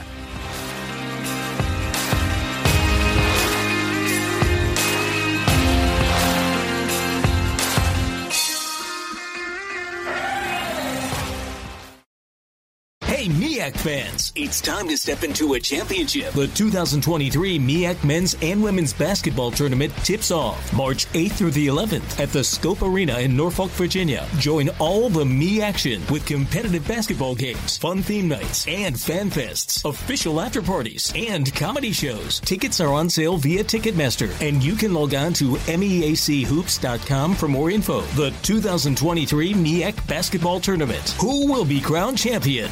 Hey, MEAC fans, it's time to step into a championship. The two thousand twenty-three MEAC Men's and Women's Basketball Tournament tips off March eighth through the eleventh at the Scope Arena in Norfolk, Virginia. Join all the Me action with competitive basketball games, fun theme nights, and fan fests, official after parties, and comedy shows. Tickets are on sale via Ticketmaster, and you can log on to meac hoops dot com for more info. The two thousand twenty-three MEAC Basketball Tournament. Who will be crowned champion?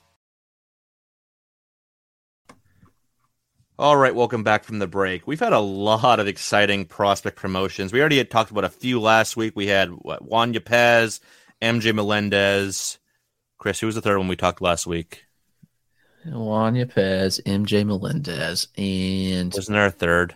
All right, welcome back from the break. We've had a lot of exciting prospect promotions. We already had talked about a few last week. We had what, Juan Yepez, M J Melendez. Chris, who was the third one we talked last week? Juan Yepez, M J Melendez, and... Wasn't there a third?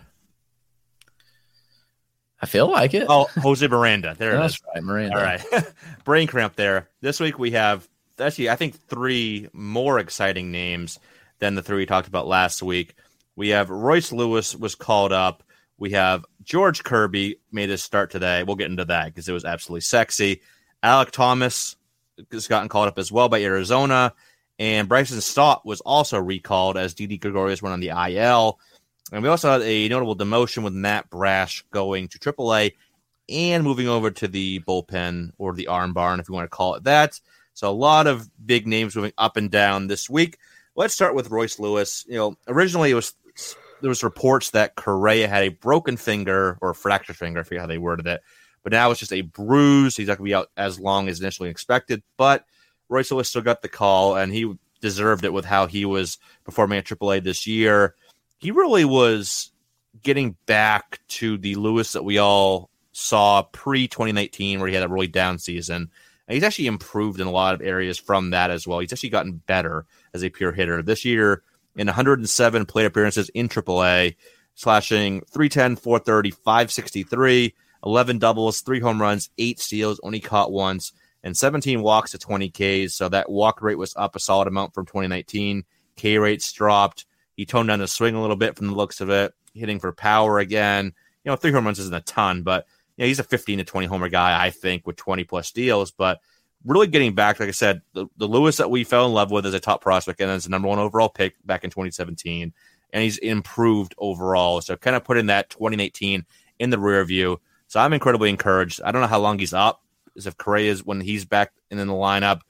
I feel like it. Oh, Jose Miranda. There it That's is. right, Miranda. All right. Brain cramp there. This week we have, actually, I think three more exciting names than the three we talked about last week. We have Royce Lewis was called up. We have George Kirby made his start today. We'll get into that because it was absolutely sexy. Alec Thomas has gotten called up as well by Arizona. And Bryson Stott was also recalled as Didi Gregorius went on the I L. And we also had a notable demotion with Matt Brash going to triple A and moving over to the bullpen or the arm barn, if you want to call it that. So a lot of big names moving up and down this week. Let's start with Royce Lewis. You know, originally it was there was reports that Correa had a broken finger or a fractured finger, I forget how they worded it, but now it's just a bruise. He's not going to be out as long as initially expected, but Royce Lewis still got the call, and he deserved it with how he was performing at triple A this year. He really was getting back to the Lewis that we all saw pre twenty nineteen, where he had a really down season. And he's actually improved in a lot of areas from that as well. He's actually gotten better as a pure hitter. This year, in one hundred seven plate appearances in triple A, slashing three ten, four thirty, five sixty-three, eleven doubles, three home runs, eight steals, only caught once, and seventeen walks to twenty Ks. So that walk rate was up a solid amount from twenty nineteen. K rates dropped. He toned down the swing a little bit from the looks of it, hitting for power again. You know, three home runs isn't a ton, but you know, he's a fifteen to twenty homer guy, I think, with twenty plus steals. But really getting back, like I said, the, the Lewis that we fell in love with as a top prospect and as the number one overall pick back in twenty seventeen. And he's improved overall. So kind of putting that twenty eighteen in the rear view. So I'm incredibly encouraged. I don't know how long he's up. As if Correa's when he's back and in the lineup,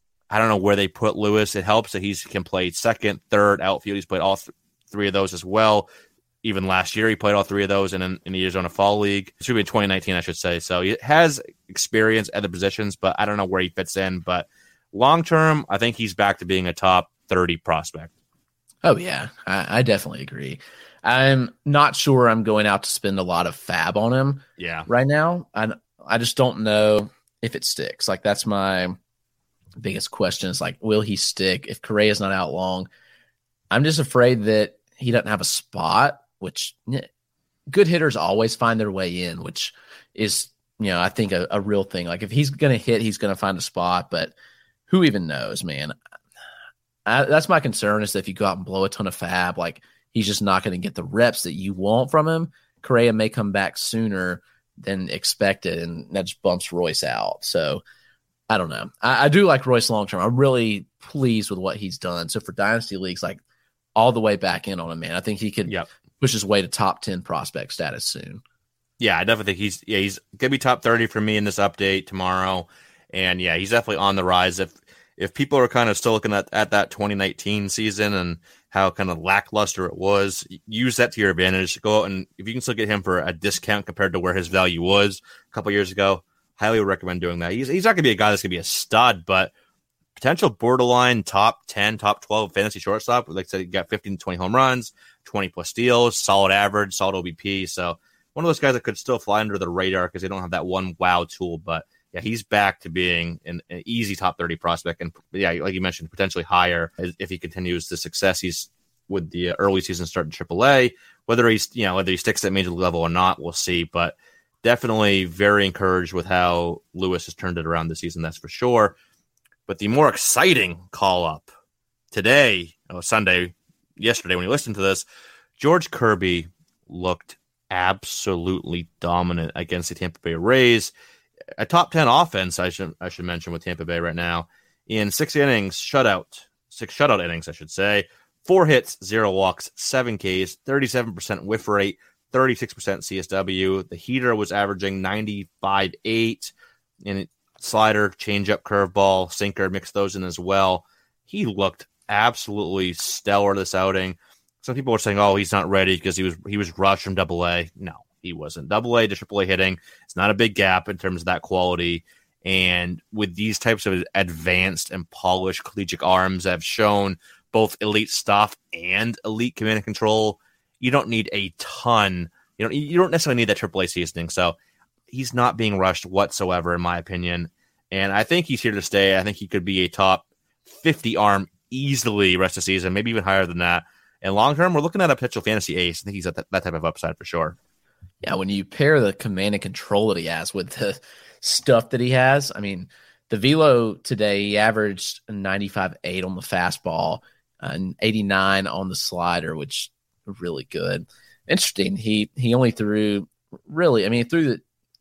I don't know where they put Lewis. It helps that he can play second, third, outfield. He's played all th- three of those as well. Even last year, he played all three of those in, in the Arizona Fall League. It should be in twenty nineteen, I should say. So he has experience at the positions, but I don't know where he fits in. But long term, I think he's back to being a top thirty prospect. Oh, yeah, I, I definitely agree. I'm not sure I'm going out to spend a lot of fab on him yeah. right now. I, I just don't know if it sticks. Like, that's my biggest question is, like, will he stick if Correa's not out long? I'm just afraid that he doesn't have a spot, which good hitters always find their way in, which is, you know, I think a, a real thing. Like, if he's going to hit, he's going to find a spot, but who even knows, man? I, that's my concern is that if you go out and blow a ton of fab, like, he's just not going to get the reps that you want from him. Correa may come back sooner than expected, and that just bumps Royce out. So I don't know. I, I do like Royce long term. I'm really pleased with what he's done. So for dynasty leagues, like, all the way back in on him, man. I think he could yep. push his way to top ten prospect status soon. Yeah, I definitely think he's yeah he's gonna be top thirty for me in this update tomorrow, and yeah, he's definitely on the rise. If if people are kind of still looking at, at that twenty nineteen season and how kind of lackluster it was, use that to your advantage. Go out and if you can still get him for a discount compared to where his value was a couple years ago, highly would recommend doing that. He's he's not gonna be a guy that's gonna be a stud, but potential borderline top ten, top twelve fantasy shortstop. Like I said, he got fifteen to twenty home runs, twenty plus steals, solid average, solid O B P. So one of those guys that could still fly under the radar because they don't have that one wow tool. But yeah, he's back to being an, an easy top thirty prospect. And yeah, like you mentioned, potentially higher if he continues the success he's with the early season start in triple A. Whether he's, you know, whether he sticks at major league level or not, we'll see. But definitely very encouraged with how Lewis has turned it around this season. That's for sure. But the more exciting call up today, oh, Sunday, yesterday, when you listen to this, George Kirby looked absolutely dominant against the Tampa Bay Rays. A top ten offense, I should I should mention, with Tampa Bay right now. In six innings, shutout, six shutout innings, I should say. Four hits, zero walks, seven Ks, thirty-seven percent whiff rate, thirty-six percent C S W. The heater was averaging ninety-five point eight. And slider, changeup, curveball, sinker, mix those in as well. He looked absolutely stellar this outing. Some people were saying, oh, he's not ready because he was he was rushed from double A. No, he wasn't. Double A to triple A hitting, it's not a big gap in terms of that quality. And with these types of advanced and polished collegiate arms that have shown both elite stuff and elite command and control, you don't need a ton. You don't, you don't necessarily need that triple A seasoning. So he's not being rushed whatsoever, in my opinion. And I think he's here to stay. I think he could be a top fifty arm easily rest of the season, maybe even higher than that. And long term, we're looking at a potential fantasy ace. I think he's at that, that type of upside for sure. Yeah, when you pair the command and control that he has with the stuff that he has, I mean, the velo today, he averaged ninety-five point eight on the fastball and eighty-nine on the slider, which is really good. Interesting. He he only threw, really, I mean, he threw the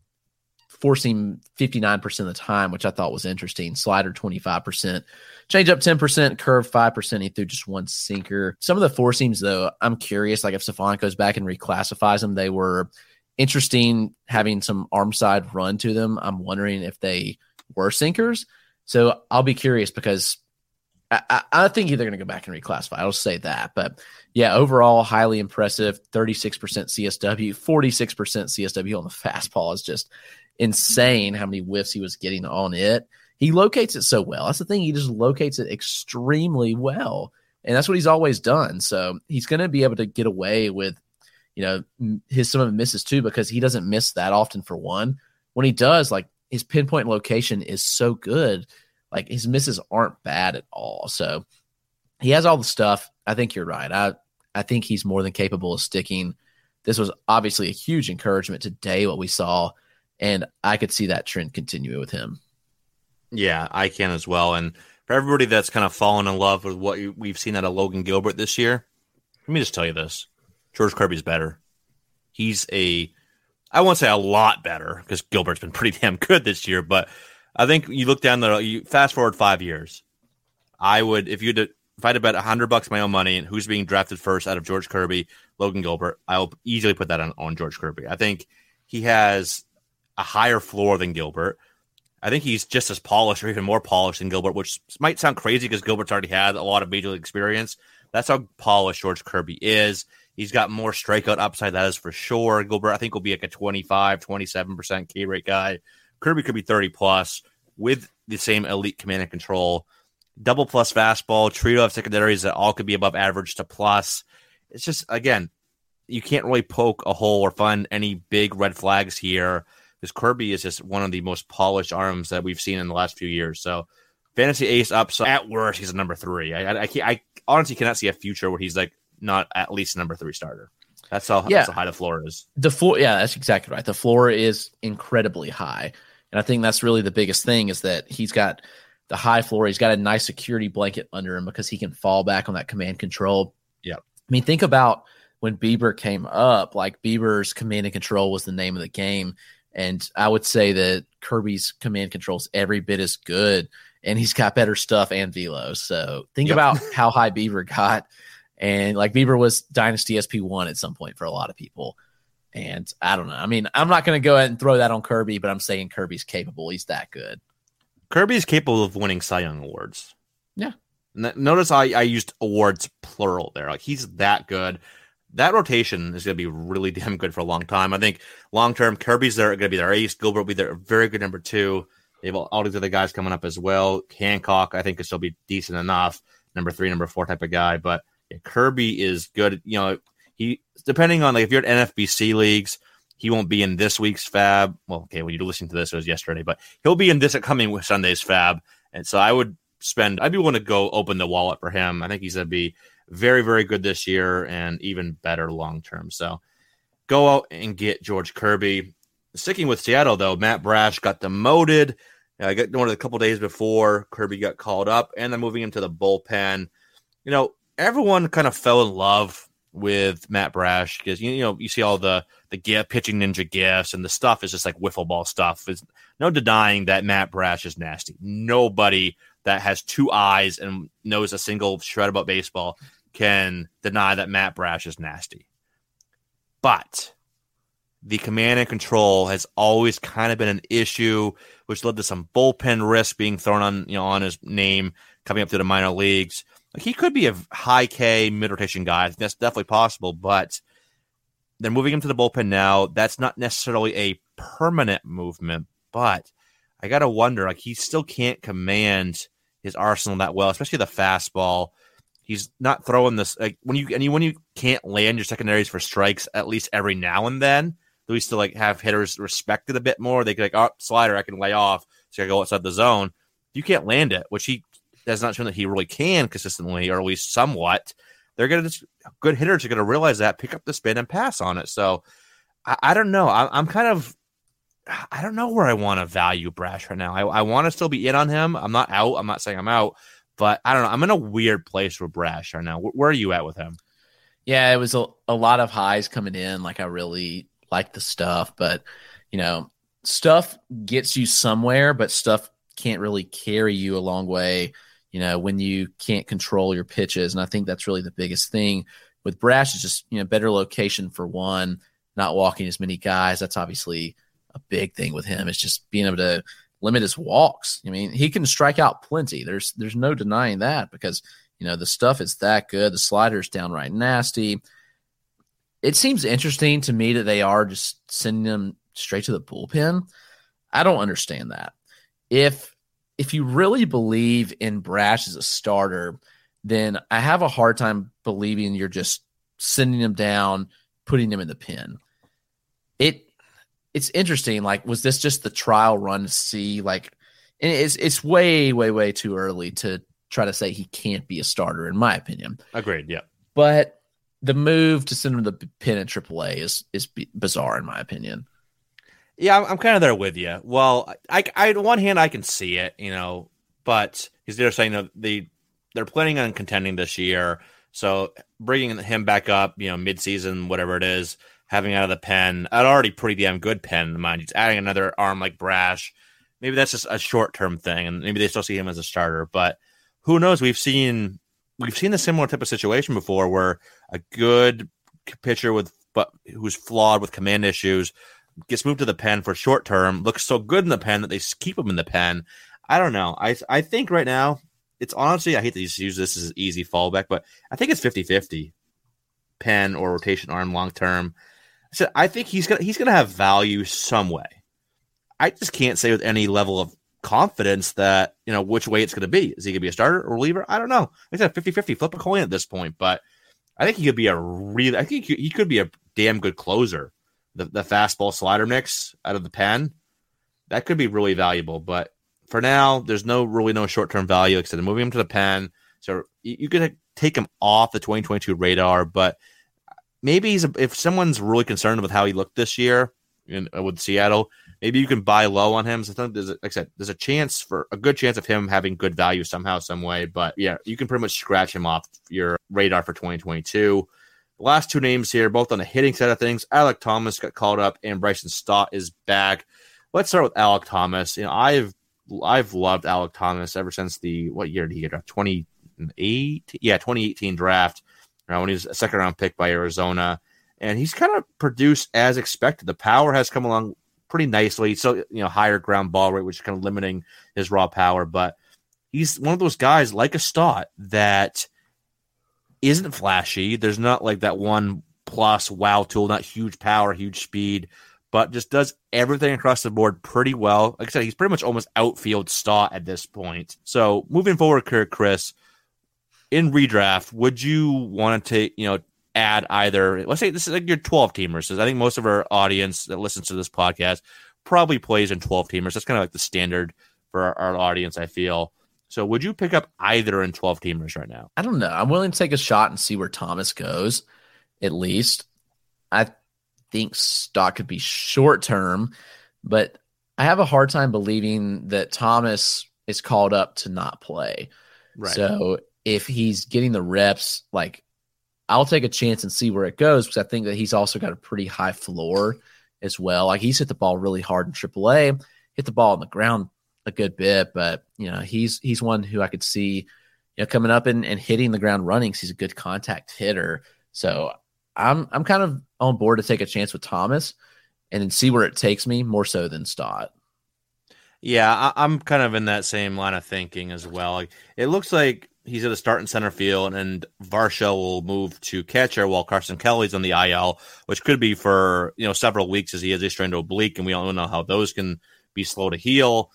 four seam fifty-nine percent of the time, which I thought was interesting. Slider twenty-five percent, change up ten percent, curve five percent. He threw just one sinker. Some of the four seams, though, I'm curious, like if Stefanik goes back and reclassifies them, they were interesting having some arm side run to them. I'm wondering if they were sinkers. So I'll be curious because I, I, I think they're going to go back and reclassify. I'll say that. But yeah, overall, highly impressive. thirty-six percent C S W, forty-six percent C S W on the fastball is just insane how many whiffs he was getting on it. He locates it so well. That's the thing. He just locates it extremely well. And that's what he's always done. So he's going to be able to get away with, you know, his some of the misses too, because he doesn't miss that often for one. When he does, like his pinpoint location is so good. Like his misses aren't bad at all. So he has all the stuff. I think you're right. I, I think he's more than capable of sticking. This was obviously a huge encouragement today, what we saw. And I could see that trend continue with him. Yeah, I can as well. And for everybody that's kind of fallen in love with what we've seen out of Logan Gilbert this year, let me just tell you this. George Kirby's better. He's a, I won't say a lot better because Gilbert's been pretty damn good this year, but I think you look down the, you fast forward five years, I would, if you had to, if I had to bet a hundred bucks my own money and who's being drafted first out of George Kirby, Logan Gilbert, I'll easily put that on, on George Kirby. I think he has a higher floor than Gilbert. I think he's just as polished or even more polished than Gilbert, which might sound crazy because Gilbert's already had a lot of major league experience. That's how polished George Kirby is. He's got more strikeout upside, that is for sure. Gilbert, I think, will be like a twenty-five, twenty-seven percent K rate guy. Kirby could be thirty plus with the same elite command and control. Double plus fastball, trio of secondaries that all could be above average to plus. It's just, again, you can't really poke a hole or find any big red flags here. Because Kirby is just one of the most polished arms that we've seen in the last few years. So, fantasy ace upside. At worst, he's a number three. I, I, I, I honestly cannot see a future where he's like not at least a number three starter. That's how, yeah. that's how high the floor is. The floor, yeah, that's exactly right. The floor is incredibly high, and I think that's really the biggest thing is that he's got the high floor. He's got a nice security blanket under him because he can fall back on that command control. Yeah, I mean, think about when Bieber came up. Like Bieber's command and control was the name of the game. And I would say that Kirby's command control is every bit as good, and he's got better stuff and velo. So think yep. about how high Bieber got. And like Bieber was Dynasty S P one at some point for a lot of people. And I don't know. I mean, I'm not going to go ahead and throw that on Kirby, but I'm saying Kirby's capable. He's that good. Kirby's capable of winning Cy Young awards. Yeah. Notice I, I used awards plural there. Like he's that good. That rotation is going to be really damn good for a long time. I think long-term, Kirby's there going to be their ace. Gilbert will be their very good number two. They have all these other guys coming up as well. Hancock, I think, could still be decent enough. Number three, number four type of guy. But yeah, Kirby is good. You know, he depending on like if you're at N F B C leagues, he won't be in this week's fab. Well, okay, when you're listening to this, it was yesterday, but he'll be in this coming Sunday's fab. And so I would spend, I'd be willing to go open the wallet for him. I think he's going to be very, very good this year and even better long term. So go out and get George Kirby. Sticking with Seattle, though, Matt Brash got demoted. I got one of a couple days before Kirby got called up, and then moving into the bullpen. You know, everyone kind of fell in love with Matt Brash because you, you know you see all the the gift, pitching ninja gifts, and the stuff is just like wiffle ball stuff. There's no denying that Matt Brash is nasty. Nobody that has two eyes and knows a single shred about baseball can deny that Matt Brash is nasty. But the command and control has always kind of been an issue, which led to some bullpen risk being thrown on, you know, on his name coming up to the minor leagues. Like, he could be a high K mid rotation guy. I think that's definitely possible, but they're moving him to the bullpen now. That's not necessarily a permanent movement, but I got to wonder, like, he still can't command his arsenal that well, especially the fastball. He's not throwing this, like, when you, and you, when you can't land your secondaries for strikes at least every now and then, do we still like have hitters respected a bit more? They could like, oh, slider, I can lay off, so I go outside the zone. You can't land it, which he has not shown that he really can consistently, or at least somewhat. They're gonna just good hitters are gonna realize that, pick up the spin, and pass on it. So I, I don't know. I, I'm kind of I don't know where I want to value Brash right now. I, I want to still be in on him. I'm not out. I'm not saying I'm out, but I don't know. I'm in a weird place with Brash right now. Where, where are you at with him? Yeah, it was a, a lot of highs coming in. Like, I really like the stuff, but you know, stuff gets you somewhere, but stuff can't really carry you a long way, you know, when you can't control your pitches. And I think that's really the biggest thing with Brash is just, you know, better location for one, not walking as many guys. That's obviously a big thing with him. It's just being able to limit his walks. I mean, he can strike out plenty. There's, there's no denying that because, you know, the stuff is that good. The slider's downright nasty. It seems interesting to me that they are just sending them straight to the bullpen. I don't understand that. If if you really believe in Brash as a starter, then I have a hard time believing you're just sending him down, putting him in the pen. It it's interesting. Like, was this just the trial run to see? Like, and it's it's way way way too early to try to say he can't be a starter, in my opinion. Agreed. Yeah, but the move to send him to the pen at triple A is is bizarre, in my opinion. Yeah, I'm, I'm kind of there with you. Well, I, I, on one hand, I can see it, you know, but he's there saying, you know, they, they're planning on contending this year. So bringing him back up, you know, midseason, whatever it is, having out of the pen, an already pretty damn good pen, mind you, adding another arm like Brash. Maybe that's just a short-term thing, and maybe they still see him as a starter. But who knows? We've seen we've seen a similar type of situation before where a good pitcher with but who's flawed with command issues gets moved to the pen for short term, looks so good in the pen that they keep him in the pen. I don't know. I I think right now, it's honestly, I hate to use this as an easy fallback, but I think it's fifty-fifty pen or rotation arm long term. So I think he's gonna he's gonna have value some way. I just can't say with any level of confidence that, you know, which way it's going to be. Is he going to be a starter or reliever? I don't know. Like I said, fifty-fifty, flip a coin at this point, but I think he could be a really, I think he could be a damn good closer. The, the fastball slider mix out of the pen, that could be really valuable. But for now, there's no really no short-term value. Like I said, moving him to the pen. So you, you could take him off the twenty twenty-two radar, but maybe he's a, if someone's really concerned with how he looked this year in, with Seattle, maybe you can buy low on him. So I think there's, like I said, there's a chance for a good chance of him having good value somehow, some way. But yeah, you can pretty much scratch him off your radar for twenty twenty-two. The last two names here, both on the hitting side of things, Alek Thomas got called up and Bryson Stott is back. Let's start with Alek Thomas. You know, I've I've loved Alek Thomas ever since the what year did he get drafted? twenty-eight Yeah, twenty eighteen draft. You know, when he was a second round pick by Arizona, and he's kind of produced as expected. The power has come along pretty nicely. So, you know, higher ground ball rate, which is kind of limiting his raw power. But he's one of those guys like a Stott that isn't flashy. There's not like that one plus wow tool, not huge power, huge speed, but just does everything across the board pretty well. Like I said, he's pretty much almost outfield Stott at this point. So moving forward, Chris, in redraft, would you want to take, you know, add either, let's say this is like your twelve teamers. I think most of our audience that listens to this podcast probably plays in twelve teamers. That's kind of like the standard for our, our audience, I feel. So would you pick up either in twelve teamers right now? I don't know. I'm willing to take a shot and see where Thomas goes, at least. I think Stott could be short term, but I have a hard time believing that Thomas is called up to not play. Right. So if he's getting the reps, like, I'll take a chance and see where it goes, because I think that he's also got a pretty high floor as well. Like, he's hit the ball really hard in triple A, hit the ball on the ground a good bit, but you know, he's he's one who I could see, you know, coming up and, and hitting the ground running. He's a good contact hitter. So I'm I'm kind of on board to take a chance with Thomas and then see where it takes me, more so than Stott. Yeah, I, I'm kind of in that same line of thinking as well. Like, it looks like he's at the start in center field, and Varsho will move to catcher while Carson Kelly's on the I L, which could be for, you know, several weeks as he has a strained oblique, and we all know how those can be slow to heal.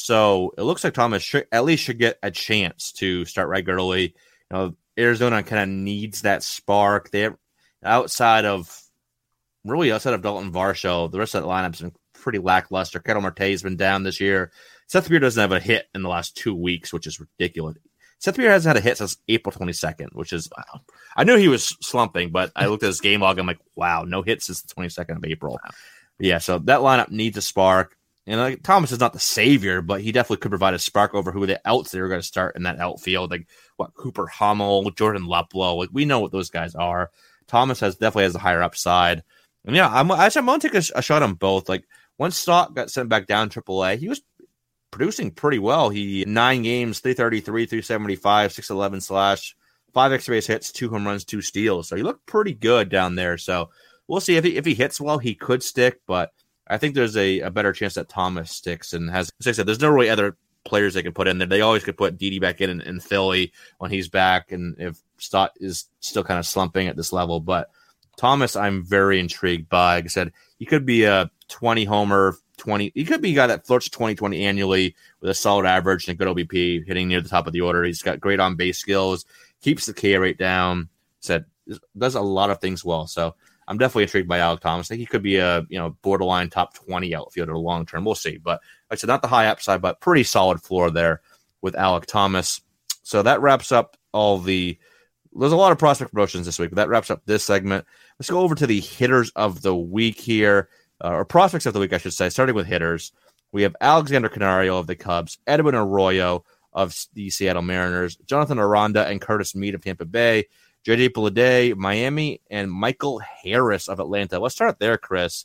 So it looks like Thomas should, at least should get a chance to start regularly. You know, Arizona kind of needs that spark. They're outside of really outside of Dalton Varsho, the rest of that lineup's been pretty lackluster. Ketel Marte's been down this year. Seth Beer doesn't have a hit in the last two weeks, which is ridiculous. Seth Beer hasn't had a hit since April twenty-second, which is wow. I knew he was slumping, but I looked at his game log. I'm like, wow, no hit since the twenty-second of April. Wow. Yeah, so that lineup needs a spark. And like, Thomas is not the savior, but he definitely could provide a spark over who the else they were going to start in that outfield. Like what Cooper Hummel, Jordan Luplow. Like, we know what those guys are. Thomas has definitely has a higher upside. And yeah, I'm actually I'm going to take a, a shot on both. Like, once Stott got sent back down triple A, he was producing pretty well. He nine games, three thirty-three, three seventy-five, six eleven slash, five extra base hits, two home runs, two steals. So he looked pretty good down there. So we'll see if he if he hits well, he could stick, but I think there's a, a better chance that Thomas sticks and has, as I said, there's no really other players they can put in there. They always could put Didi back in, in in Philly when he's back, and if Stott is still kind of slumping at this level. But Thomas, I'm very intrigued by. Like I said, he could be a twenty homer, twenty. He could be a guy that flirts twenty twenty annually with a solid average and a good O B P, hitting near the top of the order. He's got great on base skills, keeps the K rate down. Said does a lot of things well. So I'm definitely intrigued by Alek Thomas. I think he could be a you know borderline top twenty outfielder long term. We'll see, but like I said, not the high upside, but pretty solid floor there with Alek Thomas. So that wraps up all the. There's a lot of prospect promotions this week, but that wraps up this segment. Let's go over to the hitters of the week here, uh, or prospects of the week, I should say. Starting with hitters, we have Alexander Canario of the Cubs, Edwin Arroyo of the Seattle Mariners, Jonathan Aranda and Curtis Mead of Tampa Bay, J J Bleday, Miami, and Michael Harris of Atlanta. Let's start there, Chris.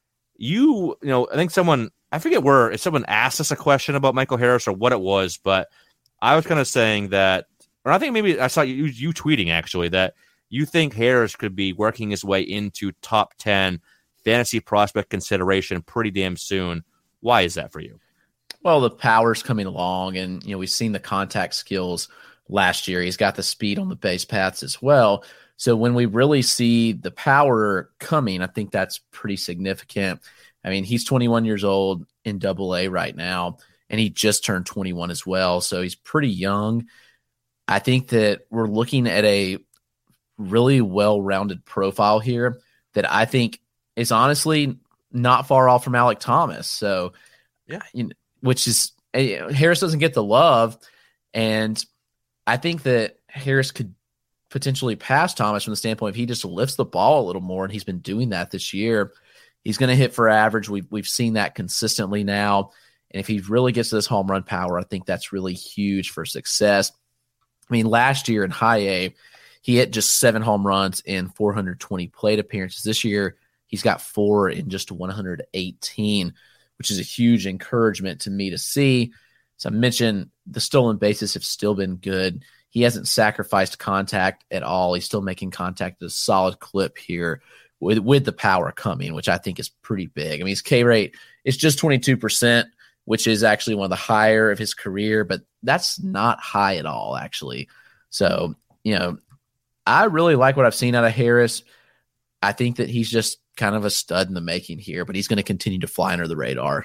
You, you know, I think someone, I forget where, if someone asked us a question about Michael Harris or what it was, but I was kind of saying that, or I think maybe I saw you, you tweeting actually, that you think Harris could be working his way into top ten fantasy prospect consideration pretty damn soon. Why is that for you? Well, the power's coming along, and you know we've seen the contact skills last year. He's got the speed on the base paths as well. So when we really see the power coming, I think that's pretty significant. I mean, he's twenty-one years old in Double A right now, and he just turned twenty-one as well. So he's pretty young. I think that we're looking at a really well-rounded profile here that I think is honestly not far off from Alek Thomas. So, yeah, you know, which is Harris doesn't get the love, and I think that Harris could potentially pass Thomas from the standpoint if he just lifts the ball a little more, and he's been doing that this year. He's going to hit for average. We've we've seen that consistently now, and if he really gets to this home run power, I think that's really huge for success. I mean, last year in High A, he hit just seven home runs in four hundred twenty plate appearances. This year, he's got four in just one hundred eighteen, which is a huge encouragement to me to see. So I mentioned the stolen bases have still been good. He hasn't sacrificed contact at all. He's still making contact at a solid clip here with, with the power coming, which I think is pretty big. I mean, his K rate is just twenty-two percent, which is actually one of the higher of his career, but that's not high at all, actually. So, you know, I really like what I've seen out of Harris. I think that he's just kind of a stud in the making here, but he's going to continue to fly under the radar.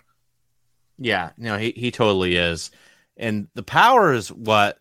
Yeah, no, he, he totally is. And the power is what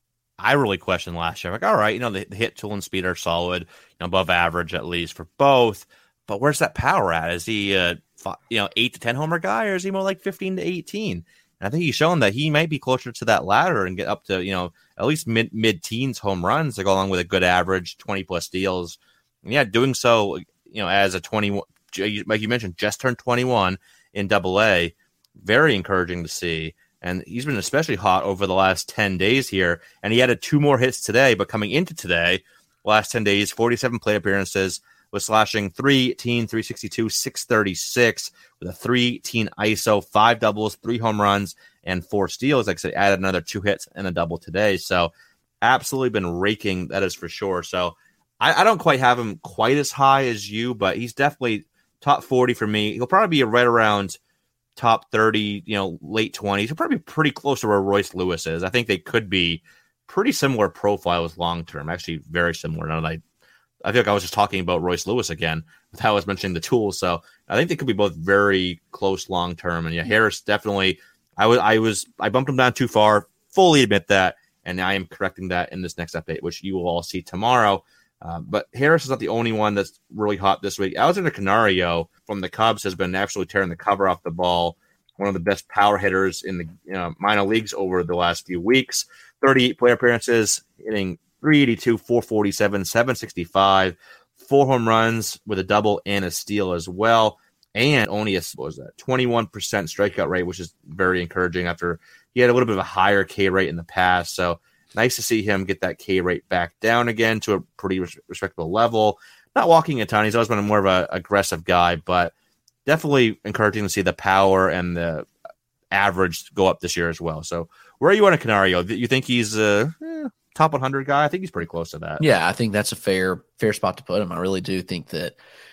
I really questioned last year. Like, all right, you know, the, the hit, tool, and speed are solid, you know, above average at least for both. But where's that power at? Is he a you know eight to ten homer guy, or is he more like fifteen to eighteen? And I think he's shown that he might be closer to that latter and get up to you know at least mid mid teens home runs to go along with a good average, twenty plus steals. And yeah, doing so you know as a twenty-one, like you mentioned, just turned twenty-one in Double A, very encouraging to see. And he's been especially hot over the last ten days here. And he added two more hits today, but coming into today, last ten days, forty-seven plate appearances, was slashing three eighteen, three sixty-two, six thirty-six with a three eighteen I S O, five doubles, three home runs, and four steals. Like I said, added another two hits and a double today. So absolutely been raking, that is for sure. So I, I don't quite have him quite as high as you, but he's definitely top forty for me. He'll probably be right around top thirty, you know, late twenties. He'll probably be pretty close to where Royce Lewis is. I think they could be pretty similar profiles long-term, actually very similar. Now that I, I feel like I was just talking about Royce Lewis again with how I was mentioning the tools. So I think they could be both very close long-term. And yeah, Harris definitely, I was, I was, I bumped him down too far, fully admit that. And I am correcting that in this next update, which you will all see tomorrow. Uh, but Harris is not the only one that's really hot this week. Alexander Canario from the Cubs has been absolutely tearing the cover off the ball. One of the best power hitters in the you know, minor leagues over the last few weeks. thirty-eight play appearances, hitting three eighty-two, four forty-seven, seven sixty-five, four home runs with a double and a steal as well. And only a what was that, twenty-one percent strikeout rate, which is very encouraging after he had a little bit of a higher K rate in the past. So nice to see him get that K rate back down again to a pretty res- respectable level. Not walking a ton. He's always been more of an aggressive guy, but definitely encouraging to see the power and the average go up this year as well. So where are you on a Canario? You think he's a eh, top one hundred guy? I think he's pretty close to that. Yeah, I think that's a fair fair spot to put him. I really do think that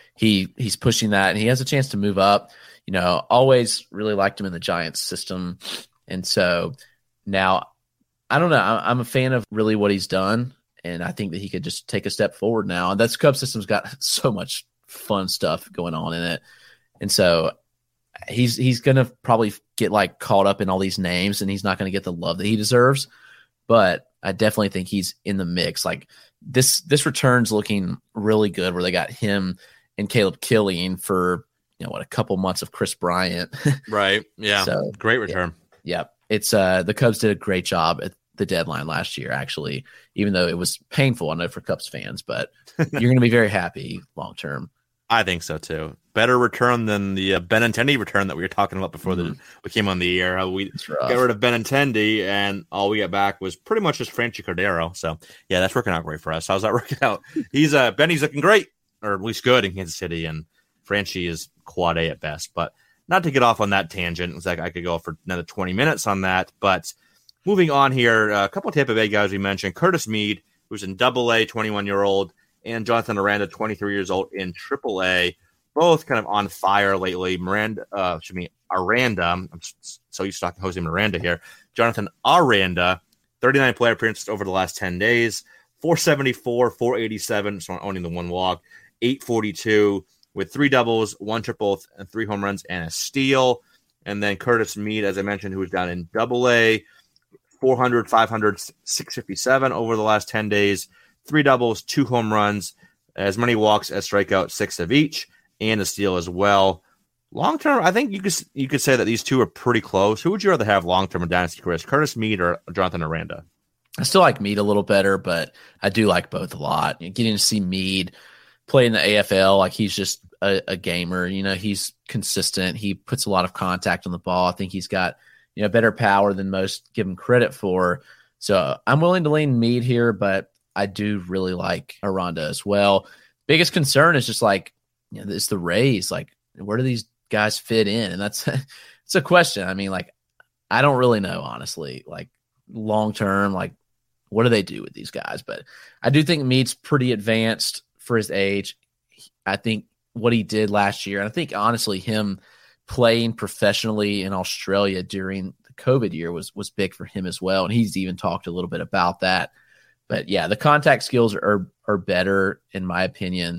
he he's pushing that, and he has a chance to move up. You know, always really liked him in the Giants system. And so now, I don't know. I'm a fan of really what he's done, and I think that he could just take a step forward now. And that's Cubs system's got so much fun stuff going on in it. And so he's he's going to probably get like caught up in all these names, and he's not going to get the love that he deserves. But I definitely think he's in the mix. Like this this return's looking really good, where they got him and Caleb Killian for, you know, what, a couple months of Chris Bryant. Right. Yeah. So, great return. Yeah. yeah. It's uh the Cubs did a great job at the deadline last year, actually, even though it was painful, I know, for Cubs fans, but you're going to be very happy long term. I think so too. Better return than the uh, Benintendi return that we were talking about before mm-hmm. the, we came on the air. How we got rid of Benintendi, and all we got back was pretty much just Franchi Cordero. So yeah, that's working out great for us. How's that working out? He's uh Benny's looking great, or at least good in Kansas City, and Franchi is quad A at best. But not to get off on that tangent, it's like I could go for another twenty minutes on that. But moving on here, a couple of Tampa Bay guys we mentioned: Curtis Mead, who's in Double A, twenty-one year old. And Jonathan Aranda, twenty-three years old, in Triple A, both kind of on fire lately. Miranda, uh, excuse me, Aranda. I'm so used to talking Jose Miranda here. Jonathan Aranda, thirty-nine player appearances over the last ten days, four seventy-four, four eighty-seven, so owning the one walk, eight forty-two with three doubles, one triple, and three home runs and a steal. And then Curtis Mead, as I mentioned, who was down in Double A, four hundred, five hundred, six fifty-seven over the last ten days. Three doubles, two home runs, as many walks as strikeouts, six of each, and a steal as well. Long term, I think you could you could say that these two are pretty close. Who would you rather have long term in Dynasty careers, Curtis Mead or Jonathan Aranda? I still like Mead a little better, but I do like both a lot. You know, getting to see Mead play in the A F L, like he's just a, a gamer. You know, he's consistent. He puts a lot of contact on the ball. I think he's got, you know, better power than most give him credit for. So I'm willing to lean Mead here, but I do really like Aranda as well. Biggest concern is just like, you know, it's the Rays. Like, where do these guys fit in? And that's it's a question. I mean, like, I don't really know, honestly. Like, long term, like, what do they do with these guys? But I do think Mead's pretty advanced for his age. I think what he did last year, and I think honestly him playing professionally in Australia during the COVID year was was big for him as well. And he's even talked a little bit about that. But yeah, the contact skills are are better in my opinion.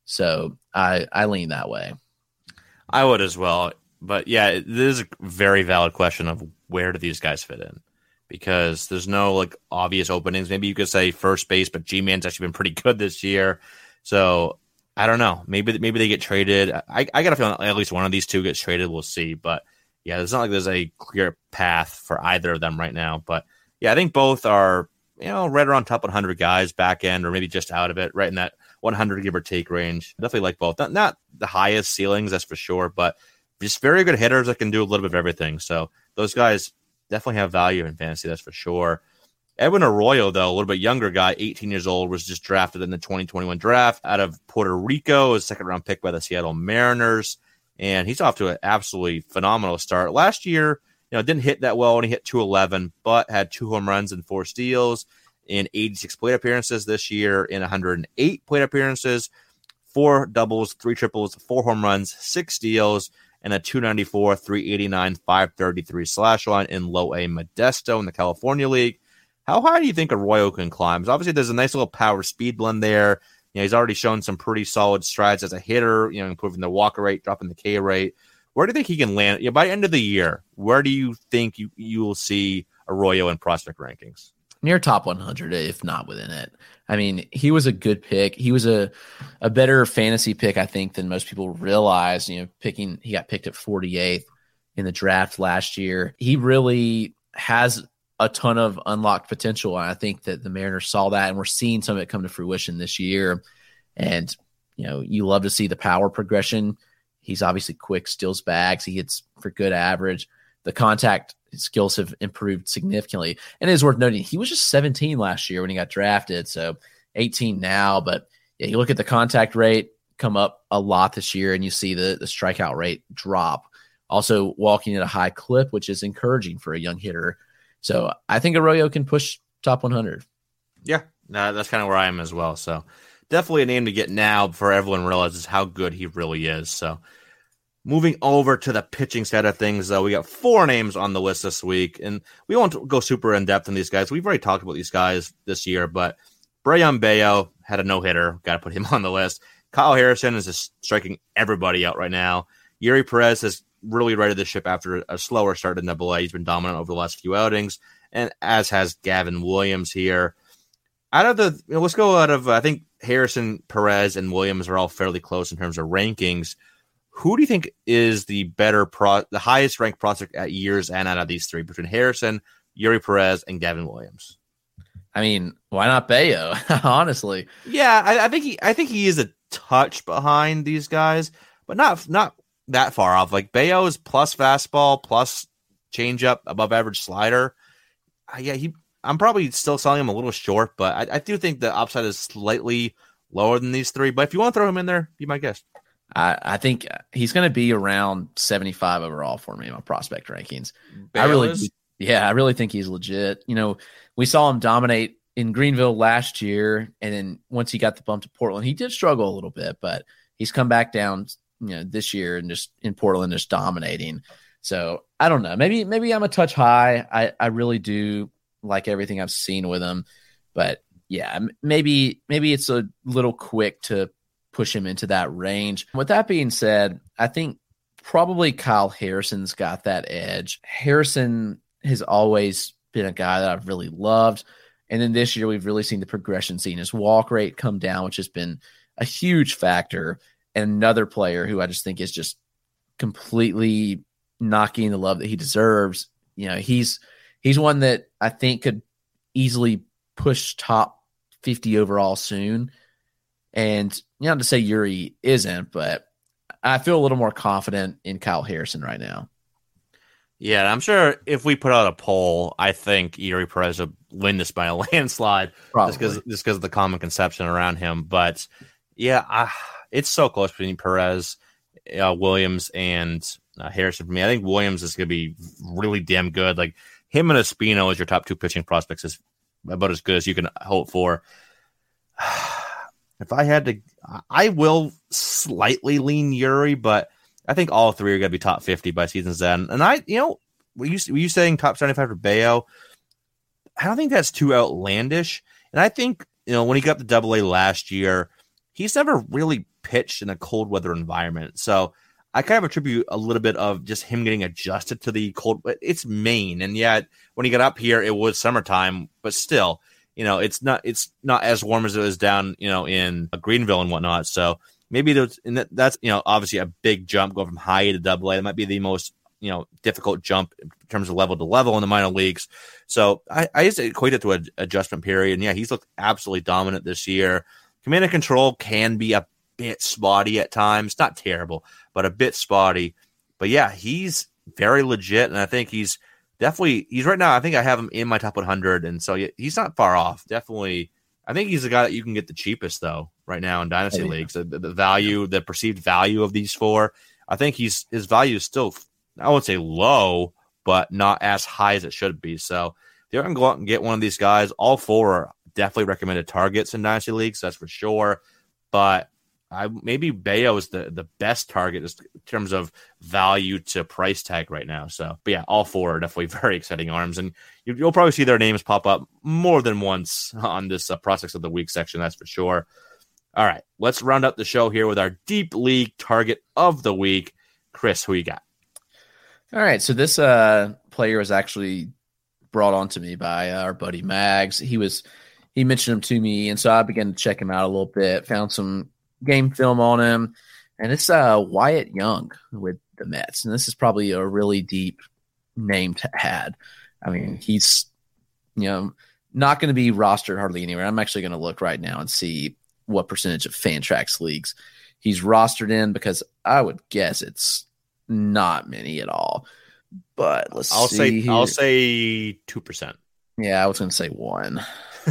So I, I lean that way. I would as well. But yeah, it is a very valid question of where do these guys fit in? Because there's no like obvious openings. Maybe you could say first base, but G-Man's actually been pretty good this year. So I don't know. Maybe maybe they get traded. I, I got a feeling at least one of these two gets traded. We'll see. But yeah, it's not like there's a clear path for either of them right now. But yeah, I think both are, you know, right around top one hundred guys, back end, or maybe just out of it, right in that one hundred give or take range. Definitely like both. Not, not the highest ceilings, that's for sure, but just very good hitters that can do a little bit of everything. So those guys definitely have value in fantasy, that's for sure. Edwin Arroyo, though, a little bit younger guy, eighteen years old, was just drafted in the twenty twenty-one draft out of Puerto Rico, a second-round pick by the Seattle Mariners, and he's off to an absolutely phenomenal start. Last year, you know, didn't hit that well when he hit two eleven, but had two home runs and four steals in eighty-six plate appearances this year, in one hundred eight plate appearances, four doubles, three triples, four home runs, six steals, and a two ninety-four, three eighty-nine, five thirty-three slash line in low A Modesto in the California League. How high do you think Arroyo can climb? Because obviously there's a nice little power speed blend there. You know, he's already shown some pretty solid strides as a hitter, you know, improving the walk rate, dropping the K rate. Where do you think he can land? You know, by the end of the year, where do you think you, you will see Arroyo in prospect rankings? Near top one hundred, if not within it. I mean, he was a good pick. He was a, a better fantasy pick, I think, than most people realize. You know, picking he got picked at forty-eighth in the draft last year. He really has a ton of unlocked potential, and I think that the Mariners saw that, and we're seeing some of it come to fruition this year. And, you know, you love to see the power progression. He's obviously quick, steals bags. He hits for good average. The contact skills have improved significantly. And it is worth noting, he was just seventeen last year when he got drafted, so eighteen now. But yeah, you look at the contact rate come up a lot this year, and you see the, the strikeout rate drop. Also walking at a high clip, which is encouraging for a young hitter. So I think Arroyo can push top one hundred. Yeah, no, that's kind of where I am as well. So definitely a name to get now before everyone realizes how good he really is. So moving over to the pitching side of things, though, we got four names on the list this week, and we won't go super in-depth on these guys. We've already talked about these guys this year, but Brayan Bello had a no-hitter. Got to put him on the list. Kyle Harrison is just striking everybody out right now. Yuri Perez has really righted the ship after a slower start in double A. He's been dominant over the last few outings, and as has Gavin Williams here. Out of the, you know, let's go out of, I think Harrison, Perez, and Williams are all fairly close in terms of rankings. Who do you think is the better, pro, the highest ranked prospect at year's end out of these three, between Harrison, Yuri Perez, and Gavin Williams? I mean, why not Bello? Honestly, yeah, I, I think he, I think he is a touch behind these guys, but not not that far off. Like Bello is plus fastball, plus changeup, above average slider. Uh, yeah, he. I'm probably still selling him a little short, but I, I do think the upside is slightly lower than these three. But if you want to throw him in there, be my guest. I, I think he's going to be around seventy-five overall for me in my prospect rankings. Bello I really, is? yeah, I really think he's legit. You know, we saw him dominate in Greenville last year, and then once he got the bump to Portland, he did struggle a little bit, but he's come back down, you know, this year and just in Portland, just dominating. So I don't know. Maybe maybe I'm a touch high. I, I really do like everything I've seen with him, but yeah, maybe maybe it's a little quick to push him into that range. With that being said, I think probably Kyle Harrison's got that edge. Harrison has always been a guy that I've really loved. And then this year we've really seen the progression, seen his walk rate come down, which has been a huge factor. And another player who I just think is just completely knocking the love that he deserves. You know, he's he's one that I think could easily push top fifty overall soon. And you know, not to say Yuri isn't, but I feel a little more confident in Kyle Harrison right now. Yeah, I'm sure if we put out a poll, I think Yuri Perez would win this by a landslide. Probably. just because just because of the common conception around him. But yeah, I, it's so close between Perez, uh, Williams, and uh, Harrison for me. I think Williams is going to be really damn good. Like him and Espino as your top two pitching prospects is about as good as you can hope for. If I had to, I will slightly lean Yuri, but I think all three are going to be top fifty by season's end. And I, you know, were you, were you saying top seventy-five for Bello? I don't think that's too outlandish. And I think, you know, when he got to double A last year, he's never really pitched in a cold weather environment. So I kind of attribute a little bit of just him getting adjusted to the cold. It's Maine, and yet when he got up here, it was summertime, but still, you know, it's not it's not as warm as it was down, you know, in Greenville and whatnot. So maybe there's, and that, that's, you know, obviously a big jump going from high A to double A. That might be the most, you know, difficult jump in terms of level to level in the minor leagues. So I, I just equate it to an adjustment period. And yeah, he's looked absolutely dominant this year. Command and control can be a bit spotty at times, not terrible, but a bit spotty. But yeah, he's very legit. And I think he's definitely, he's right now, I think I have him in my top one hundred. And so he's not far off. Definitely. I think he's the guy that you can get the cheapest though right now in dynasty oh, yeah. leagues. The, the value, the perceived value of these four, I think he's his value is still, I won't say low, but not as high as it should be. So if you're going to go out and get one of these guys, all four are definitely recommended targets in dynasty leagues. That's for sure. But I maybe Bayo is the, the best target in terms of value to price tag right now. So, but yeah, all four are definitely very exciting arms, and you, you'll probably see their names pop up more than once on this uh, prospects of the week section. That's for sure. All right, let's round up the show here with our deep league target of the week. Chris, who you got? All right, so this uh, player was actually brought on to me by our buddy Mags. He was he mentioned him to me, and so I began to check him out a little bit. Found some game film on him, and it's uh Wyatt Young with the Mets, and this is probably a really deep name to add. I mean, he's you know not going to be rostered hardly anywhere. I'm actually going to look right now and see what percentage of Fantrax leagues he's rostered in, because I would guess it's not many at all. But let's I'll see say here. I'll say two percent. Yeah, I was going to say one.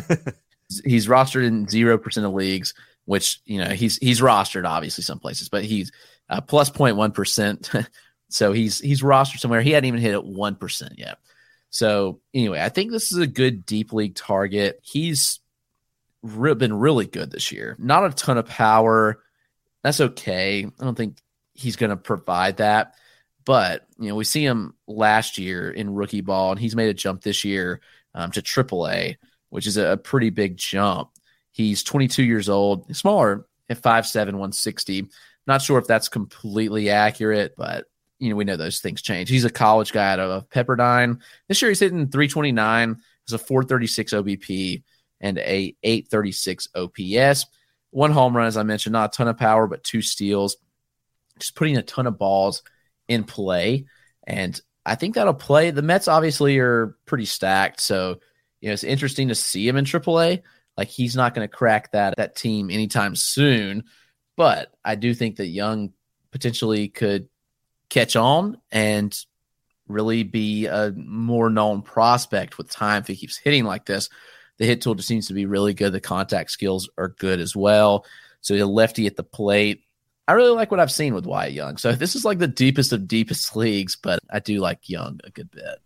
He's rostered in zero percent of leagues, which, you know, he's he's rostered obviously some places, but he's uh, plus zero point one percent. So he's he's rostered somewhere. He hadn't even hit it one percent yet. So anyway, I think this is a good deep league target. He's re- been really good this year. Not a ton of power. That's okay. I don't think he's going to provide that. But, you know, we see him last year in rookie ball, and he's made a jump this year um, to triple A, which is a, a pretty big jump. He's twenty-two years old, smaller at five seven, one sixty. Not sure if that's completely accurate, but, you know, we know those things change. He's a college guy out of Pepperdine. This year he's hitting three twenty-nine. He's a four thirty-six O B P and a eight thirty-six O P S. One home run, as I mentioned, not a ton of power, but two steals. Just putting a ton of balls in play. And I think that'll play. The Mets obviously are pretty stacked. So, you know, it's interesting to see him in triple A. Like, he's not going to crack that that team anytime soon, but I do think that Young potentially could catch on and really be a more known prospect with time if he keeps hitting like this. The hit tool just seems to be really good. The contact skills are good as well. So he's a lefty at the plate. I really like what I've seen with Wyatt Young. So this is like the deepest of deepest leagues, but I do like Young a good bit.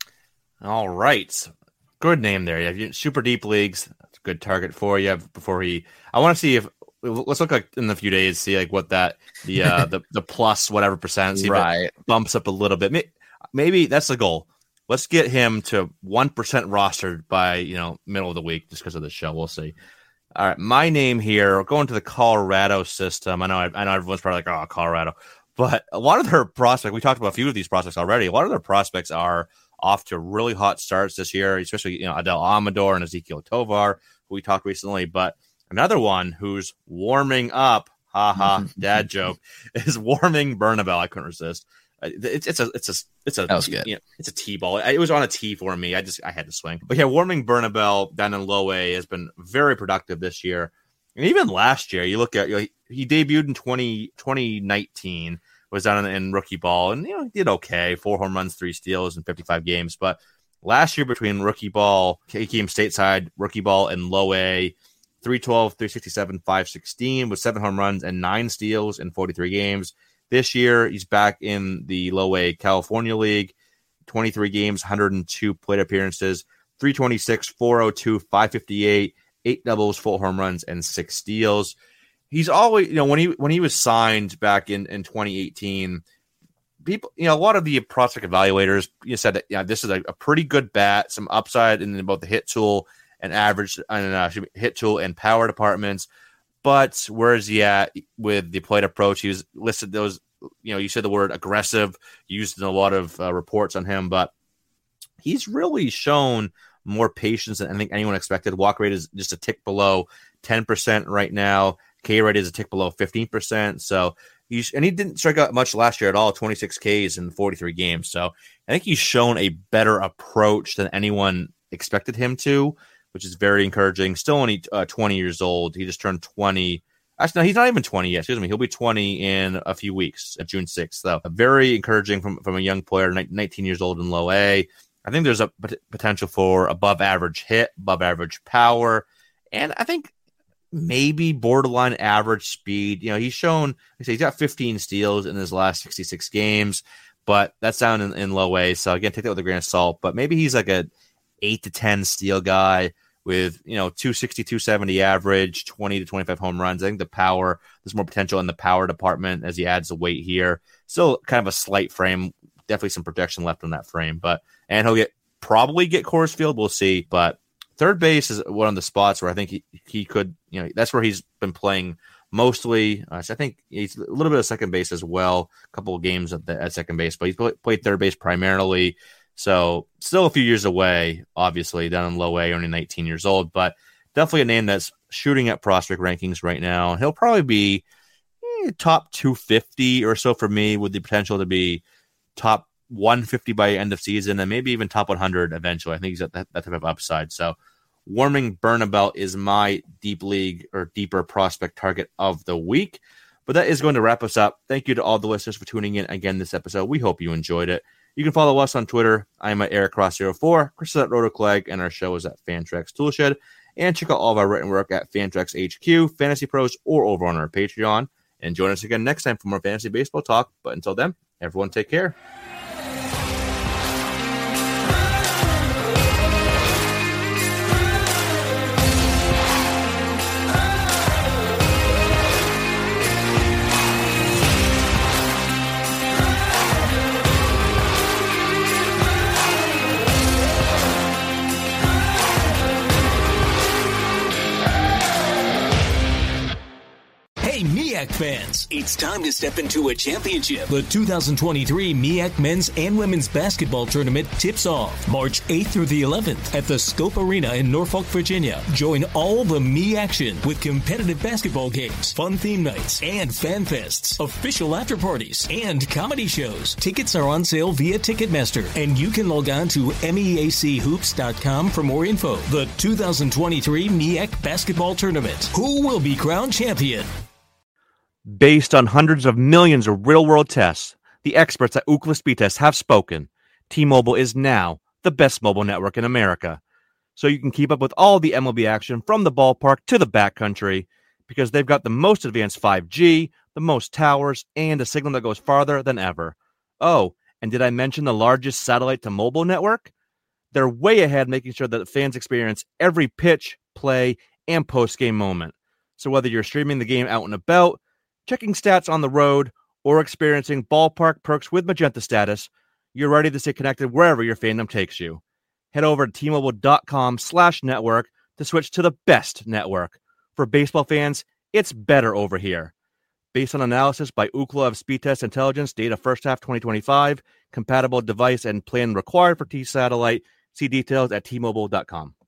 All right. Good name there. You have super deep leagues. That's a good target for you before he, I want to see if, let's look like in a few days, see like what that, the, uh, the, the plus whatever percent, see right. if it bumps up a little bit. Maybe that's the goal. Let's get him to one percent rostered by, you know, middle of the week, just because of the show. We'll see. All right, my name here, we're going to the Colorado system. I know I know everyone's probably like, oh, Colorado. But a lot of their prospects, we talked about a few of these prospects already. A lot of their prospects are off to really hot starts this year, especially, you know, Adel Amador and Ezequiel Tovar, who we talked recently. But another one who's warming up, haha, dad joke, is Warming Bernabel. I couldn't resist. It's it's a it's a it's a that was good. You know, it's a T ball. It was on a T for me. I just I had to swing. But yeah, Warming Bernabel down in low A has been very productive this year, and even last year. You look at, you know, he debuted in twenty nineteen, was down in, in rookie ball, and you know he did okay. Four home runs, three steals in fifty-five games. But last year between rookie ball, he came stateside, rookie ball, and low A, three twelve, three sixty-seven, five sixteen with seven home runs and nine steals in forty-three games. This year, he's back in the low A California League, twenty-three games, one hundred two plate appearances, three twenty-six, four oh two, five fifty-eight, eight doubles, four home runs, and six steals. He's always, you know, when he when he was signed back in, in twenty eighteen, people, you know, a lot of the prospect evaluators, you know, said that, yeah, this is a, a pretty good bat, some upside in both the hit tool and average and uh, hit tool and power departments. but where is he at with the plate approach? He was listed those, you know, you said the word aggressive, used in a lot of uh, reports on him, but he's really shown more patience than I think anyone expected. Walk rate is just a tick below ten percent right now. K rate is a tick below fifteen percent. So he's, and he didn't strike out much last year at all, twenty-six Ks in forty-three games. So I think he's shown a better approach than anyone expected him to, which is very encouraging. Still only uh, twenty years old. He just turned twenty. Actually, no, he's not even twenty yet. Excuse me. He'll be twenty in a few weeks, uh, June sixth. So very encouraging from, from a young player, nineteen years old in low A. I think there's a pot- potential for above average hit, above average power, and I think maybe borderline average speed. You know, he's shown, like I say, he's got fifteen steals in his last sixty-six games, but that's down in, in low A. So again, take that with a grain of salt. But maybe he's like a eight to ten steal guy with, you know, two sixty, two seventy average, twenty to twenty-five home runs. I think the power, there's more potential in the power department as he adds the weight here. Still kind of a slight frame. Definitely some protection left on that frame, but and he'll get probably get Coors Field. We'll see. But third base is one of the spots where I think he, he could, you know, that's where he's been playing mostly. Uh, so I think he's a little bit of second base as well. A couple of games at, the, at second base, but he's play, played third base primarily. So still a few years away, obviously down in low A, only nineteen years old, but definitely a name that's shooting at prospect rankings right now. He'll probably be eh, top two fifty or so for me, with the potential to be top one fifty by end of season, and maybe even top one hundred eventually. I think he's at that, that type of upside. So Warming Bernabelt is my deep league or deeper prospect target of the week. But that is going to wrap us up. Thank you to all the listeners for tuning in again this episode. We hope you enjoyed it. You can follow us on Twitter. I'm at Eric Cross zero four, Chris is at Rotoclag, and our show is at Fantrax Toolshed. And check out all of our written work at Fantrax H Q, Fantasy Pros, or over on our Patreon. And join us again next time for more fantasy baseball talk. But until then, everyone take care. Fans, it's time to step into a championship. The two thousand twenty-three M E A C Men's and Women's Basketball Tournament tips off March eighth through the eleventh at the Scope Arena in Norfolk, Virginia. Join all the M E action with competitive basketball games, fun theme nights, and fan fests, official after parties, and comedy shows. Tickets are on sale via Ticketmaster, and you can log on to M E A C hoops dot com for more info. The two thousand twenty-three M E A C Basketball Tournament. Who will be crowned champion? Based on hundreds of millions of real-world tests, the experts at Ookla Speed Test have spoken. T-Mobile is now the best mobile network in America. So you can keep up with all the M L B action from the ballpark to the backcountry, because they've got the most advanced five G, the most towers, and a signal that goes farther than ever. Oh, and did I mention the largest satellite-to-mobile network? They're way ahead, making sure that fans experience every pitch, play, and post-game moment. So whether you're streaming the game out and about, checking stats on the road, or experiencing ballpark perks with Magenta Status, you're ready to stay connected wherever your fandom takes you. Head over to T-Mobile.com slash network to switch to the best network. For baseball fans, it's better over here. Based on analysis by Ookla of Speed Test Intelligence, data first half twenty twenty-five, compatible device and plan required for T-Satellite. See details at T Mobile dot com.